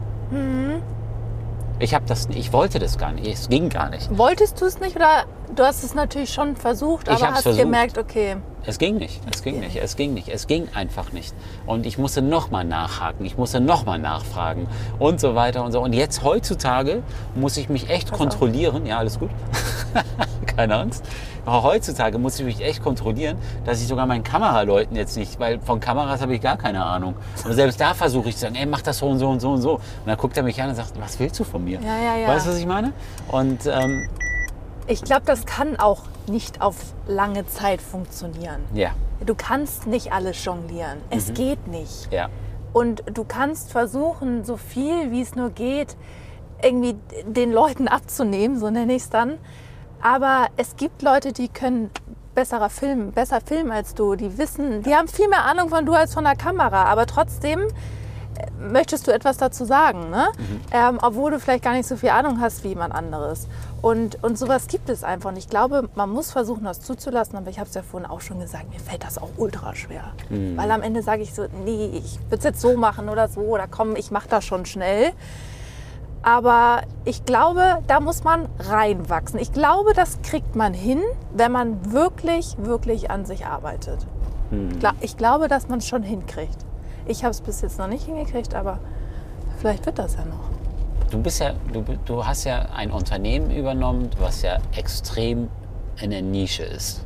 Ich wollte das gar nicht. Es ging gar nicht. Wolltest du es nicht oder du hast es natürlich schon versucht, aber hast gemerkt, okay. Es ging nicht. Es ging einfach nicht. Und ich musste nochmal nachhaken, ich musste nochmal nachfragen und so weiter und so. Und jetzt heutzutage muss ich mich echt kontrollieren. Ja, alles gut. Keine Angst. Aber heutzutage muss ich mich echt kontrollieren, dass ich sogar meinen Kameraleuten jetzt nicht, weil von Kameras habe ich gar keine Ahnung. Und selbst da versuche ich zu sagen, ey, mach das so und so und so und so. Und dann guckt er mich an und sagt, was willst du von mir? Ja. Weißt du, was ich meine? Und ich glaube, das kann auch nicht auf lange Zeit funktionieren. ja. Du kannst nicht alles jonglieren. Es geht nicht. Ja. Und du kannst versuchen, so viel wie es nur geht, irgendwie den Leuten abzunehmen, so nenne ich es dann. Aber es gibt Leute, die können besser filmen als du. Die haben viel mehr Ahnung von du als von der Kamera. Aber trotzdem möchtest du etwas dazu sagen, ne? Obwohl du vielleicht gar nicht so viel Ahnung hast wie jemand anderes. Und sowas gibt es einfach. Und ich glaube, man muss versuchen, das zuzulassen. Aber ich habe es ja vorhin auch schon gesagt, mir fällt das auch ultra schwer. Weil am Ende sage ich so, nee, ich würde es jetzt so machen oder so. Oder komm, ich mache das schon schnell. Aber ich glaube, da muss man reinwachsen. Ich glaube, das kriegt man hin, wenn man wirklich, wirklich an sich arbeitet. Ich glaube, dass man es schon hinkriegt. Ich habe es bis jetzt noch nicht hingekriegt, aber vielleicht wird das ja noch. Du hast ja ein Unternehmen übernommen, was ja extrem in der Nische ist.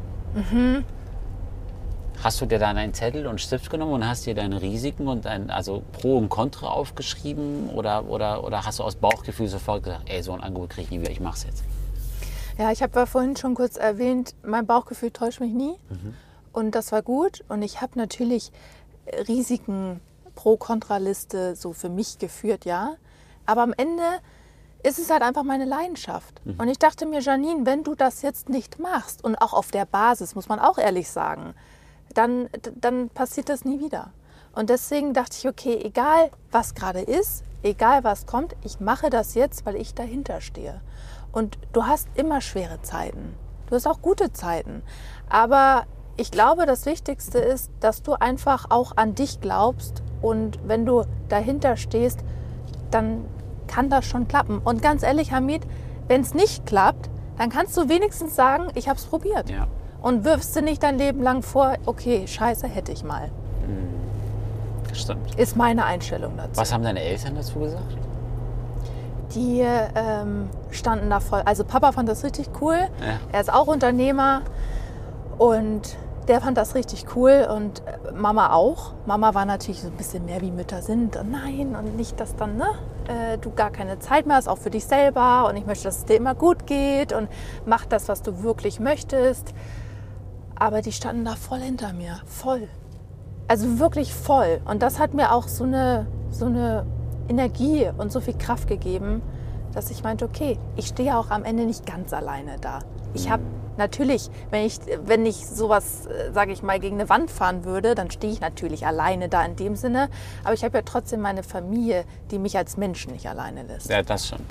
Hast du dir dann einen Zettel und Stift genommen und hast dir deine Risiken und also Pro und Contra aufgeschrieben oder hast du aus Bauchgefühl sofort gesagt, ey, so ein Angebot kriege ich nie wieder, ich mach's jetzt? Ja, ich habe ja vorhin schon kurz erwähnt, mein Bauchgefühl täuscht mich nie und das war gut und ich habe natürlich Risiken, Pro-Kontra-Liste so für mich geführt, ja, aber am Ende ist es halt einfach meine Leidenschaft. Und ich dachte mir, Janine, wenn du das jetzt nicht machst und auch auf der Basis, muss man auch ehrlich sagen, dann passiert das nie wieder. Und deswegen dachte ich, okay, egal was gerade ist, egal was kommt, ich mache das jetzt, weil ich dahinter stehe. Und du hast immer schwere Zeiten. Du hast auch gute Zeiten. Aber ich glaube, das Wichtigste ist, dass du einfach auch an dich glaubst. Und wenn du dahinter stehst, dann kann das schon klappen. Und ganz ehrlich, Hamid, wenn es nicht klappt, dann kannst du wenigstens sagen, ich habe es probiert. Ja. Und wirfst du nicht dein Leben lang vor, okay, scheiße, hätte ich mal. Stimmt. Ist meine Einstellung dazu. Was haben deine Eltern dazu gesagt? Die standen da voll. Also Papa fand das richtig cool. Ja. Er ist auch Unternehmer und der fand das richtig cool und Mama auch. Mama war natürlich so ein bisschen mehr wie Mütter sind. Und nein, und nicht, dass dann du gar keine Zeit mehr hast, auch für dich selber. Und ich möchte, dass es dir immer gut geht und mach das, was du wirklich möchtest. Aber die standen da voll hinter mir, voll. Also wirklich voll. Und das hat mir auch so eine Energie und so viel Kraft gegeben, dass ich meinte, okay, ich stehe auch am Ende nicht ganz alleine da. Ich habe natürlich, wenn ich sowas, sage ich mal, gegen eine Wand fahren würde, dann stehe ich natürlich alleine da in dem Sinne. Aber ich habe ja trotzdem meine Familie, die mich als Mensch nicht alleine lässt. Ja, das stimmt.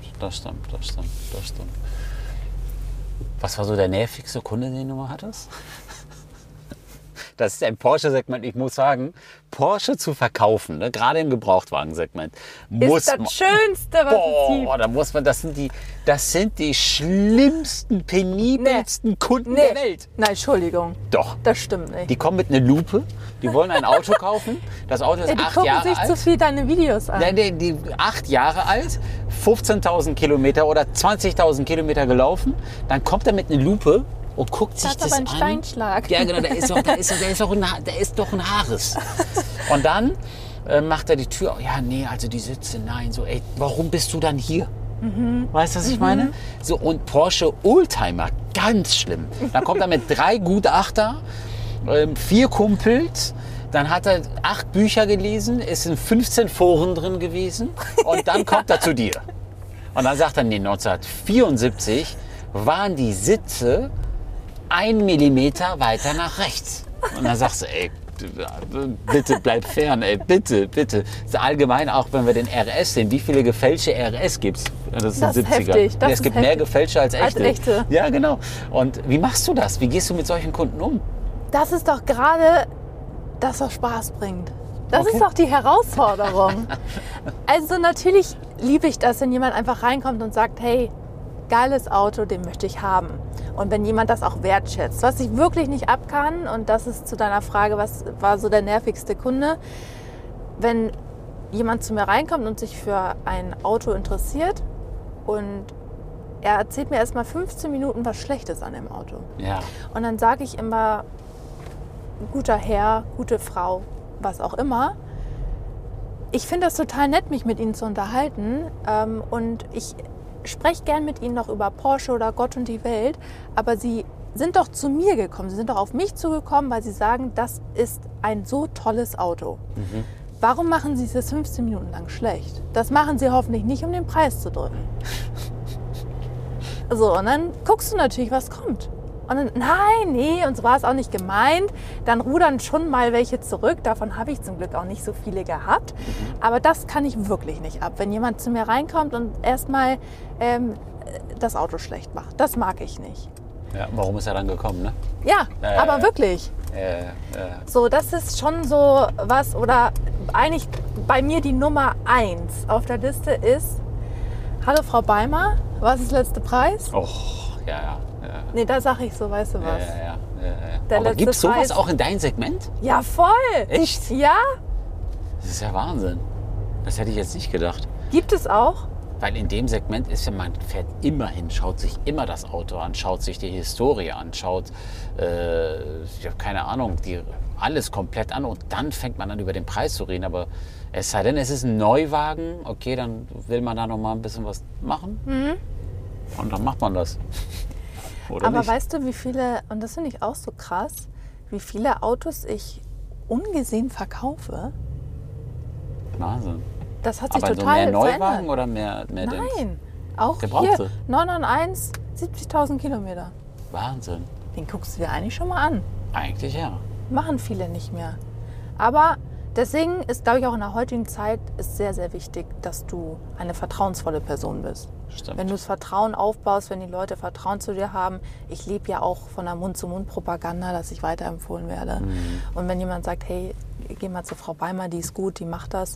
Was war so der nervigste Kunde, den du mal hattest? Das ist ein Porsche-Segment, ich muss sagen, Porsche zu verkaufen, ne, gerade im Gebrauchtwagen-Segment, ist das Schönste, was es gibt. Da muss man, das sind die schlimmsten, penibelsten Kunden der Welt. Nein, Entschuldigung. Doch. Das stimmt nicht. Die kommen mit einer Lupe, die wollen ein Auto kaufen, das Auto ist 8 Jahre alt. Die gucken sich zu viel deine Videos an. Nein, die 8 Jahre alt, 15.000 Kilometer oder 20.000 Kilometer gelaufen, dann kommt er mit einer Lupe und guckt sich das an. Das ist aber ein Steinschlag. Ja, genau, der ist doch ein Haares. Und dann macht er die Tür auf. Ja, nee, also die Sitze, nein, so, ey, warum bist du dann hier? Weißt du, was ich meine? So, und Porsche Oldtimer, ganz schlimm. Dann kommt er mit 3 Gutachter, 4 Kumpels, dann hat er 8 Bücher gelesen, ist in 15 Foren drin gewesen und dann kommt er zu dir. Und dann sagt er, nee, 1974 waren die Sitze 1 Millimeter weiter nach rechts. Und dann sagst du, ey, bitte bleib fern, ey, bitte, bitte. Das ist allgemein, auch wenn wir den RS sehen, wie viele gefälschte RS gibt es? Das sind Das ist 70er. heftig, das Es ist gibt mehr heftig. gefälschte als echte. Als echte. Ja, genau. Und wie machst du das? Wie gehst du mit solchen Kunden um? Das ist doch gerade das, was Spaß bringt. Das Okay. ist doch die Herausforderung. Also natürlich liebe ich das, wenn jemand einfach reinkommt und sagt, hey, geiles Auto, den möchte ich haben. Und wenn jemand das auch wertschätzt. Was ich wirklich nicht ab kann, und das ist zu deiner Frage, was war so der nervigste Kunde, wenn jemand zu mir reinkommt und sich für ein Auto interessiert und er erzählt mir erst mal 15 Minuten was Schlechtes an dem Auto. Ja. Und dann sage ich immer, guter Herr, gute Frau, was auch immer. Ich finde das total nett, mich mit Ihnen zu unterhalten. Und ich spreche gern mit Ihnen noch über Porsche oder Gott und die Welt. Aber Sie sind doch zu mir gekommen. Sie sind doch auf mich zugekommen, weil Sie sagen, das ist ein so tolles Auto. Warum machen Sie es jetzt 15 Minuten lang schlecht? Das machen Sie hoffentlich nicht, um den Preis zu drücken. So, und dann guckst du natürlich, was kommt. Und dann, nein, nee, und so war es auch nicht gemeint. Dann rudern schon mal welche zurück. Davon habe ich zum Glück auch nicht so viele gehabt. Aber das kann ich wirklich nicht ab. Wenn jemand zu mir reinkommt und erstmal das Auto schlecht macht. Das mag ich nicht. Ja, warum ist er dann gekommen, ne? Ja, aber wirklich. So, das ist schon so was, oder eigentlich bei mir die Nummer 1 auf der Liste ist, hallo Frau Beimer, was ist der letzte Preis? Oh, ja. Nee, da sage ich so, weißt du was. Ja. Der Aber letzte gibt es sowas Preis- auch in deinem Segment? Ja, voll. Echt? Ja, Das ist ja Wahnsinn. Das hätte ich jetzt nicht gedacht. gibt es auch. Weil in dem Segment ist ja, man fährt immer hin, schaut sich immer das Auto an, schaut sich die Historie an, schaut, ich habe keine Ahnung, alles komplett an und dann fängt man an über den Preis zu reden. Aber es sei denn, es ist ein Neuwagen, okay, dann will man da noch mal ein bisschen was machen und dann macht man das. Oder Aber nicht? weißt du, wie viele, und das finde ich auch so krass, wie viele Autos ich ungesehen verkaufe? Wahnsinn. Das hat sich Aber so total mehr Neuwagen verändert. oder mehr Dings? Nein, auch Gebrauchte? hier 991, 70.000 Kilometer. Wahnsinn. Den guckst du dir eigentlich schon mal an. Eigentlich ja. Machen viele nicht mehr. Aber deswegen ist, glaube ich, auch in der heutigen Zeit ist sehr, sehr wichtig, dass du eine vertrauensvolle Person bist. Stimmt. Wenn du das Vertrauen aufbaust, wenn die Leute Vertrauen zu dir haben. Ich lebe ja auch von der Mund-zu-Mund-Propaganda, dass ich weiterempfohlen werde. Und wenn jemand sagt, hey, geh mal zu Frau Beimer, die ist gut, die macht das,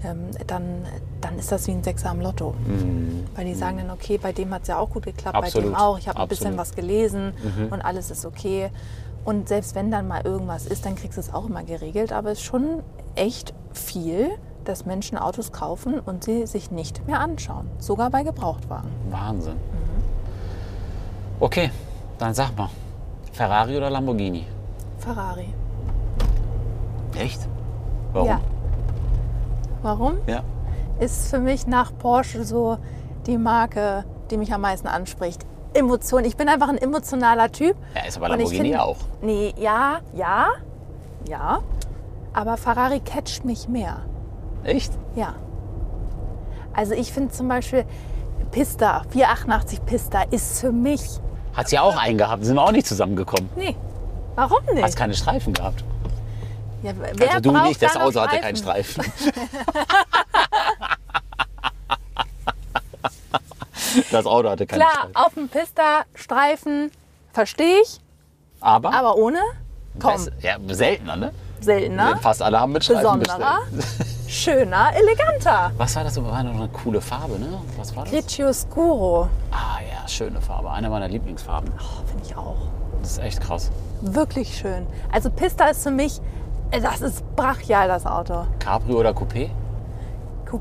dann ist das wie ein Sechser am Lotto. Weil die sagen dann, okay, bei dem hat es ja auch gut geklappt, Absolut. bei dem auch. Ich habe ein bisschen Absolut. was gelesen und alles ist okay. Und selbst wenn dann mal irgendwas ist, dann kriegst du es auch immer geregelt. Aber es ist schon echt viel, dass Menschen Autos kaufen und sie sich nicht mehr anschauen. Sogar bei Gebrauchtwagen. Wahnsinn. Okay, dann sag mal, Ferrari oder Lamborghini? Ferrari. Echt? Warum? Ja. Warum? Ja. Ist für mich nach Porsche so die Marke, die mich am meisten anspricht. Emotion. Ich bin einfach ein emotionaler Typ. Ja, ist aber Und ich Lamborghini finde- auch. Nee, ja. Aber Ferrari catcht mich mehr. Echt? Ja. Also ich finde zum Beispiel Pista, 488 Pista ist für mich... Hat sie auch einen gehabt, sind wir auch nicht zusammengekommen. Nee, warum nicht? Hast keine Streifen gehabt. Ja, wer Also du braucht nicht, das da noch Auto hatte keinen Streifen. Das Auto hatte keinen Klar, Streifen. auf dem Pista Streifen verstehe ich, Aber aber ohne? Komm, ja, seltener, ne? seltener, Fast alle haben mit Streifen besonderer, bestellt. schöner, eleganter. Was war das? War noch eine coole Farbe, ne? Was war das? Grigio Scuro, Ah ja, schöne Farbe. Eine meiner Lieblingsfarben. finde ich auch. Das ist echt krass. Wirklich schön. Also Pista ist für mich, das ist brachial, das Auto. Cabrio oder Coupé? Coup-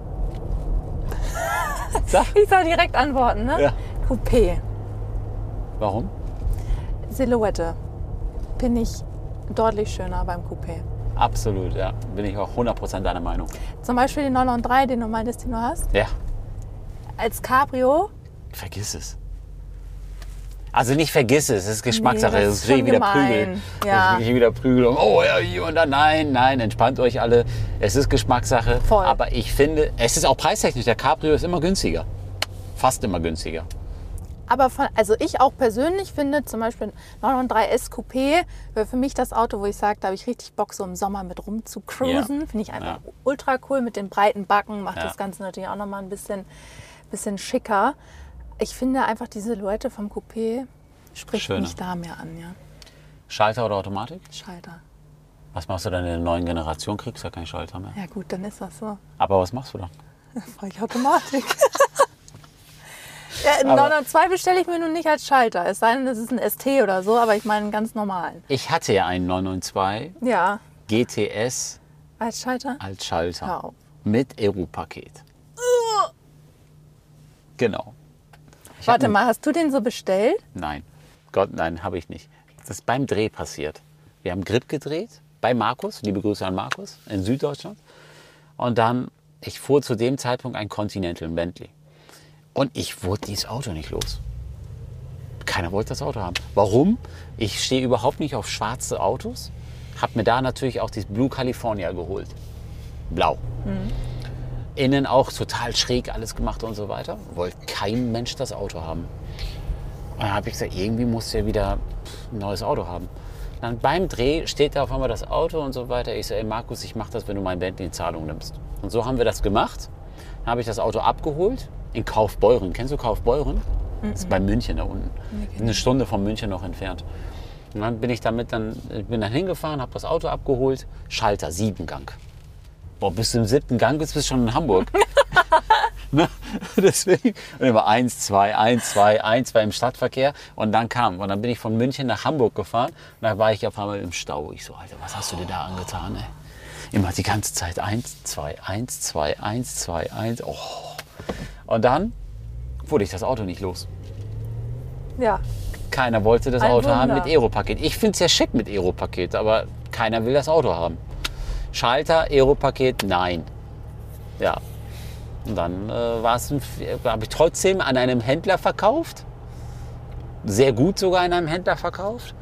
Sag. Ich soll direkt antworten, ne? Ja. Coupé, Warum? Silhouette, bin ich deutlich schöner beim Coupé. Absolut, ja. Bin ich auch 100% deiner Meinung. Zum Beispiel den 993, den du meintest, den du hast, Ja, als Cabrio. vergiss es. Also nicht vergiss es, es ist Geschmackssache. Nee, das Es ist ist schon wieder gemein. Prügel. Ja. Es ist wieder Prügel. Und, oh ja, hier und da. Nein, entspannt euch alle. Es ist Geschmackssache. Voll. Aber ich finde, es ist auch preistechnisch. Der Cabrio ist immer günstiger. Fast immer günstiger. Aber also ich auch persönlich finde zum Beispiel 993 Coupé wäre für mich das Auto, wo ich sage, da habe ich richtig Bock, so im Sommer mit rum zu cruisen. Ja. Finde ich einfach ultra cool mit den breiten Backen, macht Ja. das Ganze natürlich auch nochmal ein bisschen schicker. Ich finde einfach die Silhouette vom Coupé spricht Schöner. mich da mehr an, ja. Schalter oder Automatik? Schalter. Was machst du dann in der neuen Generation? Kriegst du ja keinen Schalter mehr. Ja gut, dann ist das so. Aber was machst du dann? Fahre ich Automatik. Ja, einen 902 bestelle ich mir nun nicht als Schalter. Es sei denn, das ist ein ST oder so, aber ich meine einen ganz normalen. Ich hatte ja einen 992 Ja, GTS als Schalter? als Schalter. Hör auf. Mit Aero-Paket. Genau. Ich Warte hab mal, hast du den so bestellt? Nein. Gott, nein, habe ich nicht. Das ist beim Dreh passiert. Wir haben Grip gedreht bei Markus. Liebe Grüße an Markus in Süddeutschland. Und dann, ich fuhr zu dem Zeitpunkt ein Continental, ein Bentley. Und ich wurde dieses Auto nicht los. Keiner wollte das Auto haben. Warum? Ich stehe überhaupt nicht auf schwarze Autos. Hab mir da natürlich auch dieses Blue California geholt. Blau. Innen auch total schräg alles gemacht und so weiter. Wollte kein Mensch das Auto haben. Und dann habe ich gesagt, irgendwie musst du ja wieder ein neues Auto haben. Dann beim Dreh steht da auf einmal das Auto und so weiter. Ich so, ey Markus, ich mache das, wenn du mein Bentley in Zahlung nimmst. Und so haben wir das gemacht. Dann habe ich das Auto abgeholt in Kaufbeuren. Kennst du Kaufbeuren? Das ist bei München da unten. Eine Stunde von München noch entfernt. Und dann bin ich bin dann hingefahren, habe das Auto abgeholt. Schalter, 7-Gang. Boah, bis du im 7. Gang bist, bist du schon in Hamburg. Ne? Deswegen. Und immer 1, 2, 1, 2, 1, 2 im Stadtverkehr. Und dann bin ich von München nach Hamburg gefahren. Und da war ich auf einmal im Stau. Ich so, Alter, was hast du dir da angetan, ey? Immer die ganze Zeit 1, 2, 1, 2, 1, 2, 1. Oh. Und dann wurde ich das Auto nicht los. Ja. Keiner wollte das Ein Auto haben Wunder. mit Aero-Paket. Ich finde es ja schick mit Aero-Paket, aber keiner will das Auto haben. Schalter, Aero-Paket, nein. Ja. Und dann habe ich trotzdem an einem Händler verkauft. Sehr gut sogar an einem Händler verkauft.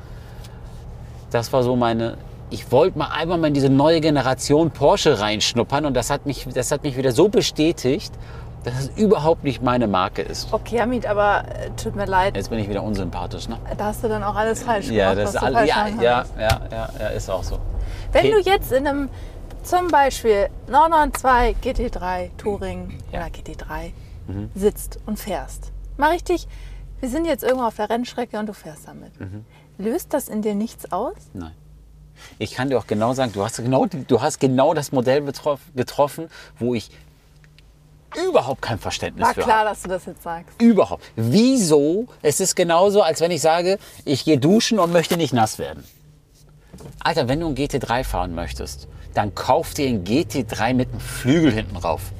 Das war so ich wollte mal einmal mal in diese neue Generation Porsche reinschnuppern und das hat mich wieder so bestätigt, dass es überhaupt nicht meine Marke ist. Okay, Hamid, aber tut mir leid, Jetzt bin ich wieder unsympathisch, ne? da hast du dann auch alles falsch gemacht, Ja, das was ist du alles. falsch Ja, machen ja, hast. ja, ist auch so. Wenn Okay. du jetzt in einem, zum Beispiel 992 GT3 Touring oder GT3 sitzt und fährst, mal richtig, wir sind jetzt irgendwo auf der Rennstrecke und du fährst damit. Löst das in dir nichts aus? Nein. Ich kann dir auch genau sagen, du hast genau das Modell getroffen, wo ich überhaupt kein Verständnis War für klar, habe. dass du das jetzt sagst. Überhaupt. Wieso? Es ist genauso, als wenn ich sage, ich gehe duschen und möchte nicht nass werden. Alter, wenn du einen GT3 fahren möchtest, dann kauf dir einen GT3 mit einem Flügel hinten rauf.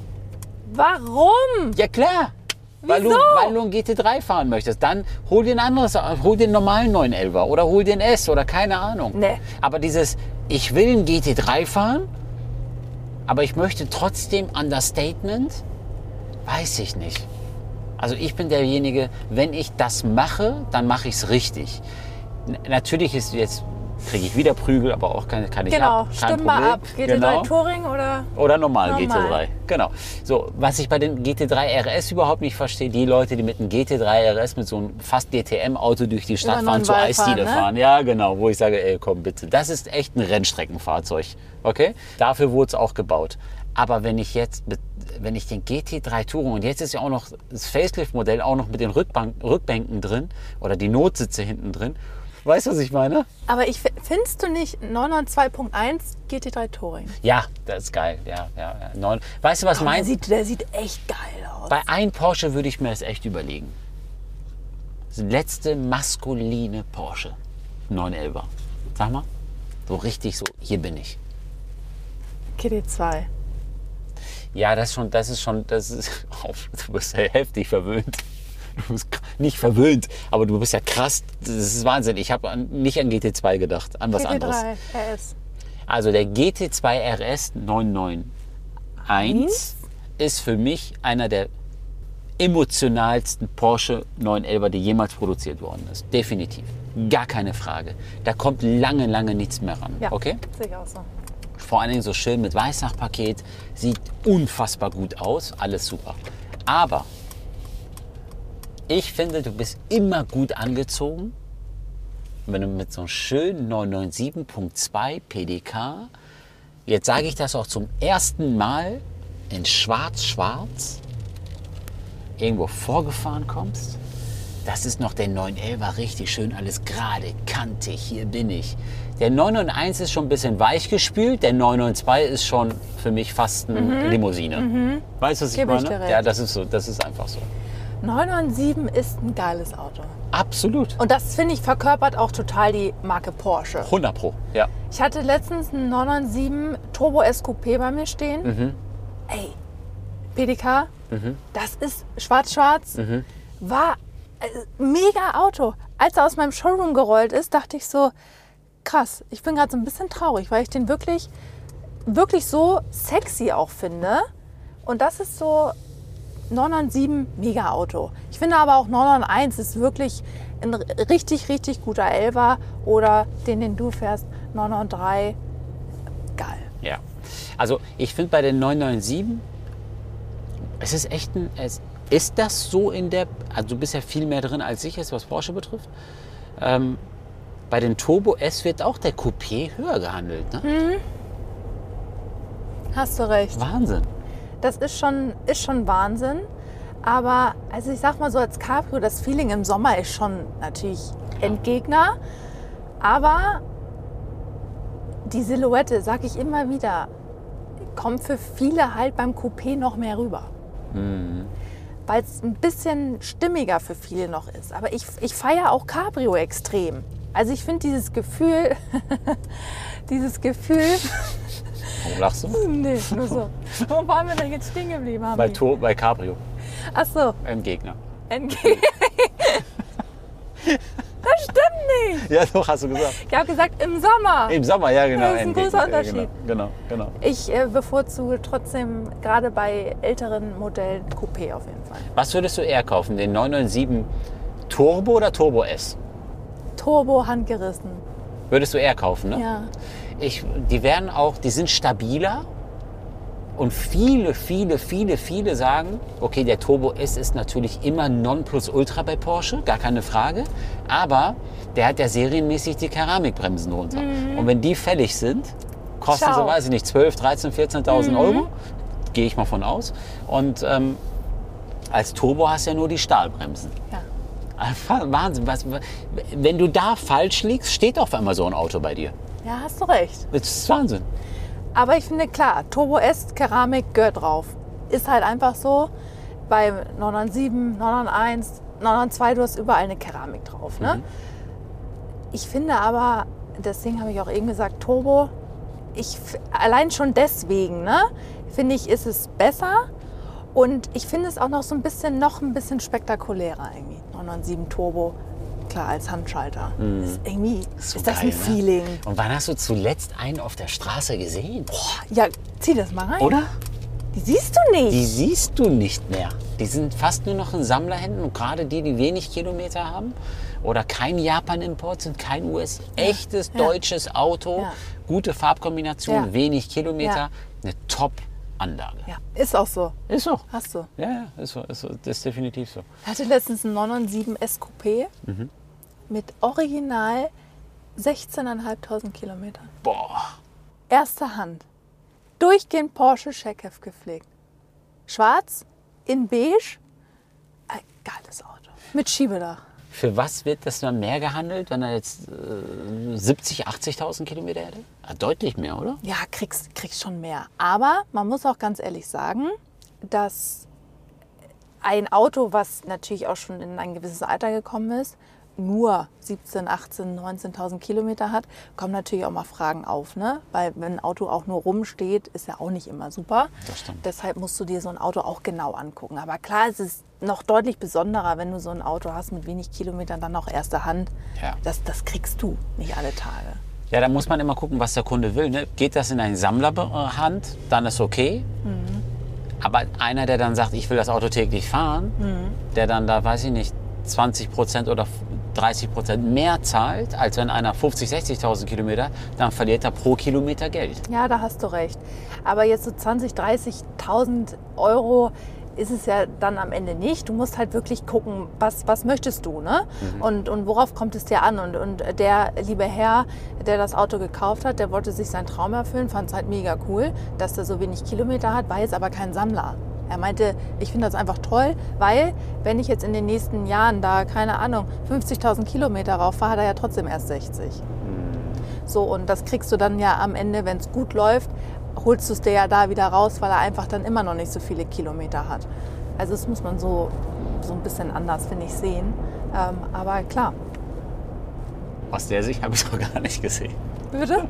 Warum? Ja klar. Weil du einen GT3 fahren möchtest. Dann hol dir hol dir einen normalen 911er oder hol dir einen S oder keine Ahnung. Nee. Aber ich will einen GT3 fahren, aber ich möchte trotzdem Understatement, weiß ich nicht. Also ich bin derjenige, wenn ich das mache, dann mache ich es richtig. Natürlich kriege ich wieder Prügel, aber auch kann ich Genau, kein stimm Problem. mal ab. GT3 Genau. Touring oder? Oder normal Normal. GT3. Genau. So, was ich bei den GT3 RS überhaupt nicht verstehe, die Leute, die mit einem GT3 RS mit so einem fast DTM-Auto durch die Stadt Über fahren, zur Neunwall fahren, Eisdiele ne? fahren. Ja, genau. Wo ich sage, ey, komm bitte. Das ist echt ein Rennstreckenfahrzeug. Okay? Dafür wurde es auch gebaut. Aber wenn ich den GT3 Touring, und jetzt ist ja auch noch das Facelift-Modell auch noch mit den Rückbänken drin oder die Notsitze hinten drin. Weißt du, was ich meine? Aber findest du nicht 992.1 GT3 Touring? Ja, das ist geil. Ja. Weißt du, was mein... Der sieht echt geil aus. Bei einem Porsche würde ich mir das echt überlegen. Das letzte maskuline Porsche 911er. Sag mal, so richtig so, hier bin ich. GT2. Ja, du bist ja heftig verwöhnt. Du bist nicht verwöhnt, aber du bist ja krass. Das ist Wahnsinn. Ich habe nicht an GT2 gedacht, an was anderes. GT3 RS. Also der GT2 RS 991 ist für mich einer der emotionalsten Porsche 911er, die jemals produziert worden ist. Definitiv. Gar keine Frage. Da kommt lange, lange nichts mehr ran. Ja, Okay? sehe ich auch so. Vor allen Dingen so schön mit Weißnachpaket. Sieht unfassbar gut aus. Alles super. Aber Ich finde, du bist immer gut angezogen. Wenn du mit so einem schönen 997.2 PDK, jetzt sage ich das auch zum ersten Mal, in schwarz-schwarz irgendwo vorgefahren kommst. Das ist noch der 911er, richtig schön, alles gerade, kantig, hier bin ich. Der 991 ist schon ein bisschen weich gespült, der 992 ist schon für mich fast eine Limousine. Weißt du, was ich Gebe ich meine? dir recht. Ja, das ist so, das ist einfach so. 997 ist ein geiles Auto. Absolut. Und das, finde ich, verkörpert auch total die Marke Porsche. 100 Pro, ja. Ich hatte letztens einen 997 Turbo S Coupé bei mir stehen. Ey, PDK, das ist schwarz-schwarz, war mega Auto. Als er aus meinem Showroom gerollt ist, dachte ich so, krass, ich bin gerade so ein bisschen traurig, weil ich den wirklich, wirklich so sexy auch finde. Und das ist so 997 mega Auto. Ich finde aber auch 991 ist wirklich ein richtig, richtig guter Elfer. Oder den du fährst, 993, geil. Ja. Also ich finde bei den 997, es ist echt ist das so in der, also du bist ja viel mehr drin als ich jetzt, was Porsche betrifft. Bei den Turbo S wird auch der Coupé höher gehandelt, ne? Hast du recht. Wahnsinn. Das ist schon Wahnsinn. Aber also ich sag mal so, als Cabrio, das Feeling im Sommer ist schon natürlich Endgegner. Aber die Silhouette, sag ich immer wieder, kommt für viele halt beim Coupé noch mehr rüber. Weil es ein bisschen stimmiger für viele noch ist. Aber ich feiere auch Cabrio extrem. Also ich finde dieses Gefühl, Warum lachst du? nee, nur so. Wo waren wir denn jetzt stehen geblieben? Bei Cabrio, Ach so, Endgegner. Endgegner. Das stimmt nicht. Ja, doch, hast du gesagt. Ich habe gesagt, im Sommer. Im Sommer, ja genau. Das ist ein Endgegner. großer Unterschied. Ja, genau. Ich bevorzuge trotzdem gerade bei älteren Modellen Coupé auf jeden Fall. Was würdest du eher kaufen, den 997 Turbo oder Turbo S? Turbo handgerissen. Würdest du eher kaufen, ne? Ja. Die sind stabiler und viele sagen, okay, der Turbo S ist natürlich immer Nonplusultra bei Porsche, gar keine Frage, aber der hat ja serienmäßig die Keramikbremsen runter. Und wenn die fällig sind, kosten sie, weiß ich nicht, 12, 13, 14.000 Euro, gehe ich mal von aus. Und als Turbo hast du ja nur die Stahlbremsen. Ja. Wahnsinn, wenn du da falsch liegst, steht auf einmal so ein Auto bei dir. Ja, hast du recht. Das ist Wahnsinn. Aber ich finde, klar, Turbo S, Keramik gehört drauf. Ist halt einfach so. Bei 997, 991, 992, du hast überall eine Keramik drauf. Ne? Ich finde aber, deswegen habe ich auch eben gesagt, Turbo, allein schon deswegen, ne, finde ich, ist es besser. Und ich finde es auch noch ein bisschen spektakulärer irgendwie. 997 Turbo, klar, als Handschalter. Ist irgendwie, So ist das geil, ein Feeling? Ne? Und wann hast du zuletzt einen auf der Straße gesehen? Ja, zieh das mal rein. Oder? Die siehst du nicht. Die siehst du nicht mehr. Die sind fast nur noch in Sammlerhänden. Und gerade die wenig Kilometer haben oder kein Japan-Import sind, kein US, echtes deutsches Auto, Ja. gute Farbkombination, Ja. wenig Kilometer, Ja. eine Top-Anlage. Ja, ist auch so. Ist so. Hast du. Ja, ist so. Das ist definitiv so. Ich hatte letztens einen 997 S Coupé mit original 16.500 Kilometern. Boah. Erster Hand. Durchgehend Porsche Checkheft gepflegt. Schwarz, in beige. Ein geiles Auto. Mit Schiebedach. Für was wird das dann mehr gehandelt, wenn er jetzt 70.000, 80.000 Kilometer hätte? Ja, deutlich mehr, oder? Ja, kriegst schon mehr. Aber man muss auch ganz ehrlich sagen, dass ein Auto, was natürlich auch schon in ein gewisses Alter gekommen ist, nur 17, 18, 19.000 Kilometer hat, kommen natürlich auch mal Fragen auf. Ne? Weil wenn ein Auto auch nur rumsteht, ist ja auch nicht immer super. Das stimmt. Deshalb musst du dir so ein Auto auch genau angucken. Aber klar, es ist noch deutlich besonderer, wenn du so ein Auto hast mit wenig Kilometern, dann auch erste Hand. Ja. Das kriegst du nicht alle Tage. Ja, da muss man immer gucken, was der Kunde will. Ne? Geht das in eine Sammlerhand, dann ist okay. Aber einer, der dann sagt, ich will das Auto täglich fahren, der dann da, weiß ich nicht, 20% oder 30% mehr zahlt, als wenn einer 50.000, 60.000 Kilometer, dann verliert er pro Kilometer Geld. Ja, da hast du recht. Aber jetzt so 20.000, 30.000 Euro ist es ja dann am Ende nicht. Du musst halt wirklich gucken, was möchtest du, ne? Und worauf kommt es dir an? Und der liebe Herr, der das Auto gekauft hat, der wollte sich seinen Traum erfüllen, fand es halt mega cool, dass der so wenig Kilometer hat, war jetzt aber kein Sammler. Er meinte, ich finde das einfach toll, weil wenn ich jetzt in den nächsten Jahren da, keine Ahnung, 50.000 Kilometer rauf fahre, hat er ja trotzdem erst 60. So, und das kriegst du dann ja am Ende, wenn es gut läuft, holst du es dir ja da wieder raus, weil er einfach dann immer noch nicht so viele Kilometer hat. Also das muss man so ein bisschen anders, finde ich, sehen. Aber klar. Aus der Sicht habe ich es doch gar nicht gesehen. Bitte?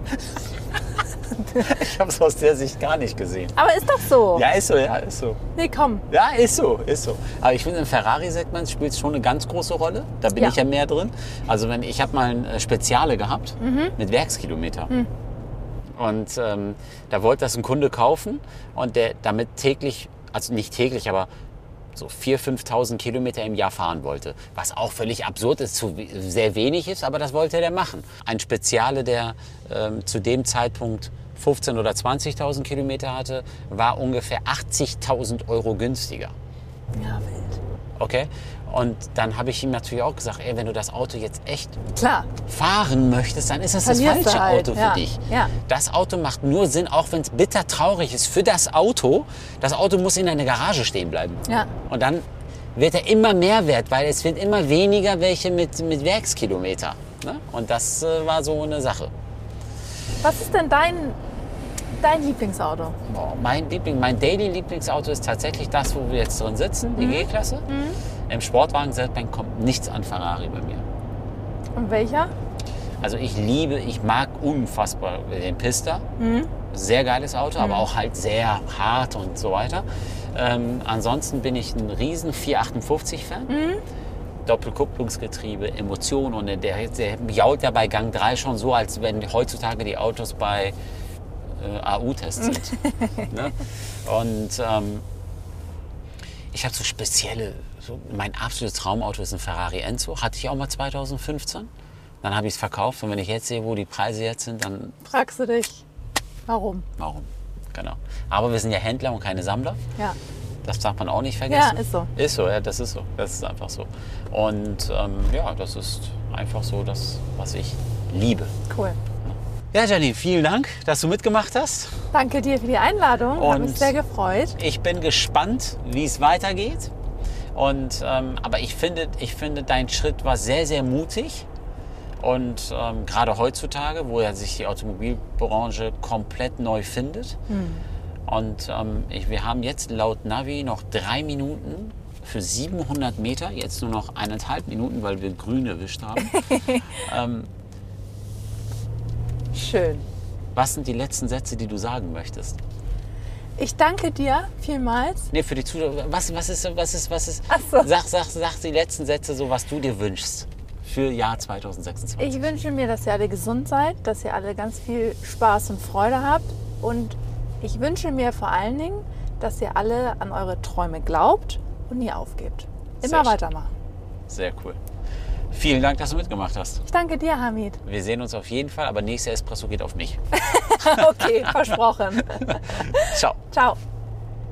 Ich habe es aus der Sicht gar nicht gesehen. Aber ist doch so. Ja, ist so, ja, ist so. Nee, komm. Ja, ist so, ist so. Aber ich finde, im Ferrari-Segment spielt es schon eine ganz große Rolle. Da bin ich ja mehr drin. Also ich habe mal ein Speziale gehabt mit Werkskilometer. Und da wollte das ein Kunde kaufen und der damit täglich, also nicht täglich, aber so 4.000, 5.000 Kilometer im Jahr fahren wollte. Was auch völlig absurd ist, sehr wenig ist, aber das wollte der machen. Ein Speziale, der zu dem Zeitpunkt 15.000 oder 20.000 Kilometer hatte, war ungefähr 80.000 Euro günstiger. Ja, wild. Okay? Und dann habe ich ihm natürlich auch gesagt, ey, wenn du das Auto jetzt echt Klar. fahren möchtest, dann ist das Verlierst falsche du halt, Auto für ja. dich. Ja. Das Auto macht nur Sinn, auch wenn es bitter traurig ist, für das Auto. Das Auto muss in deiner Garage stehen bleiben. Ja. Und dann wird er immer mehr wert, weil es wird immer weniger welche mit Werkskilometer. Ne? Und das war so eine Sache. Was ist denn dein Lieblingsauto? Oh, mein Daily-Lieblingsauto ist tatsächlich das, wo wir jetzt drin sitzen, die G-Klasse. Im Sportwagen-Segment kommt nichts an Ferrari bei mir. Und welcher? Also ich mag unfassbar den Pista. Sehr geiles Auto, aber auch halt sehr hart und so weiter. Ansonsten bin ich ein riesen 458-Fan. Doppelkupplungsgetriebe, Emotionen und der jault ja bei Gang 3 schon so, als wenn heutzutage die Autos bei AU-Tests sind. Ne? Und ich habe so spezielle, mein absolutes Traumauto ist ein Ferrari Enzo, hatte ich auch mal 2015. Dann habe ich es verkauft und wenn ich jetzt sehe, wo die Preise jetzt sind, dann... Fragst du dich, warum? Warum? Genau. Aber wir sind ja Händler und keine Sammler. Ja. Das darf man auch nicht vergessen. Ja, ist so. Ist so, ja, das ist so. Das ist einfach so. Und ja, das ist einfach so das, was ich liebe. Cool. Ja, Janine, vielen Dank, dass du mitgemacht hast. Danke dir für die Einladung. Hat mich sehr gefreut. Ich bin gespannt, wie es weitergeht. Und, aber ich finde, dein Schritt war sehr, sehr mutig. Und gerade heutzutage, wo ja sich die Automobilbranche komplett neu findet. Und wir haben jetzt laut Navi noch 3 Minuten für 700 Meter. Jetzt nur noch 1,5 Minuten, weil wir grün erwischt haben. Schön. Was sind die letzten Sätze, die du sagen möchtest? Ich danke dir vielmals. Nee, für die Zuschauer. Was ist? Ach so. Sag die letzten Sätze, so was du dir wünschst für Jahr 2026. Ich wünsche mir, dass ihr alle gesund seid, dass ihr alle ganz viel Spaß und Freude habt. Und ich wünsche mir vor allen Dingen, dass ihr alle an eure Träume glaubt und nie aufgebt. Immer weitermachen. Sehr cool. Vielen Dank, dass du mitgemacht hast. Ich danke dir, Hamid. Wir sehen uns auf jeden Fall, aber nächster Espresso geht auf mich. Okay, versprochen. Ciao. Ciao.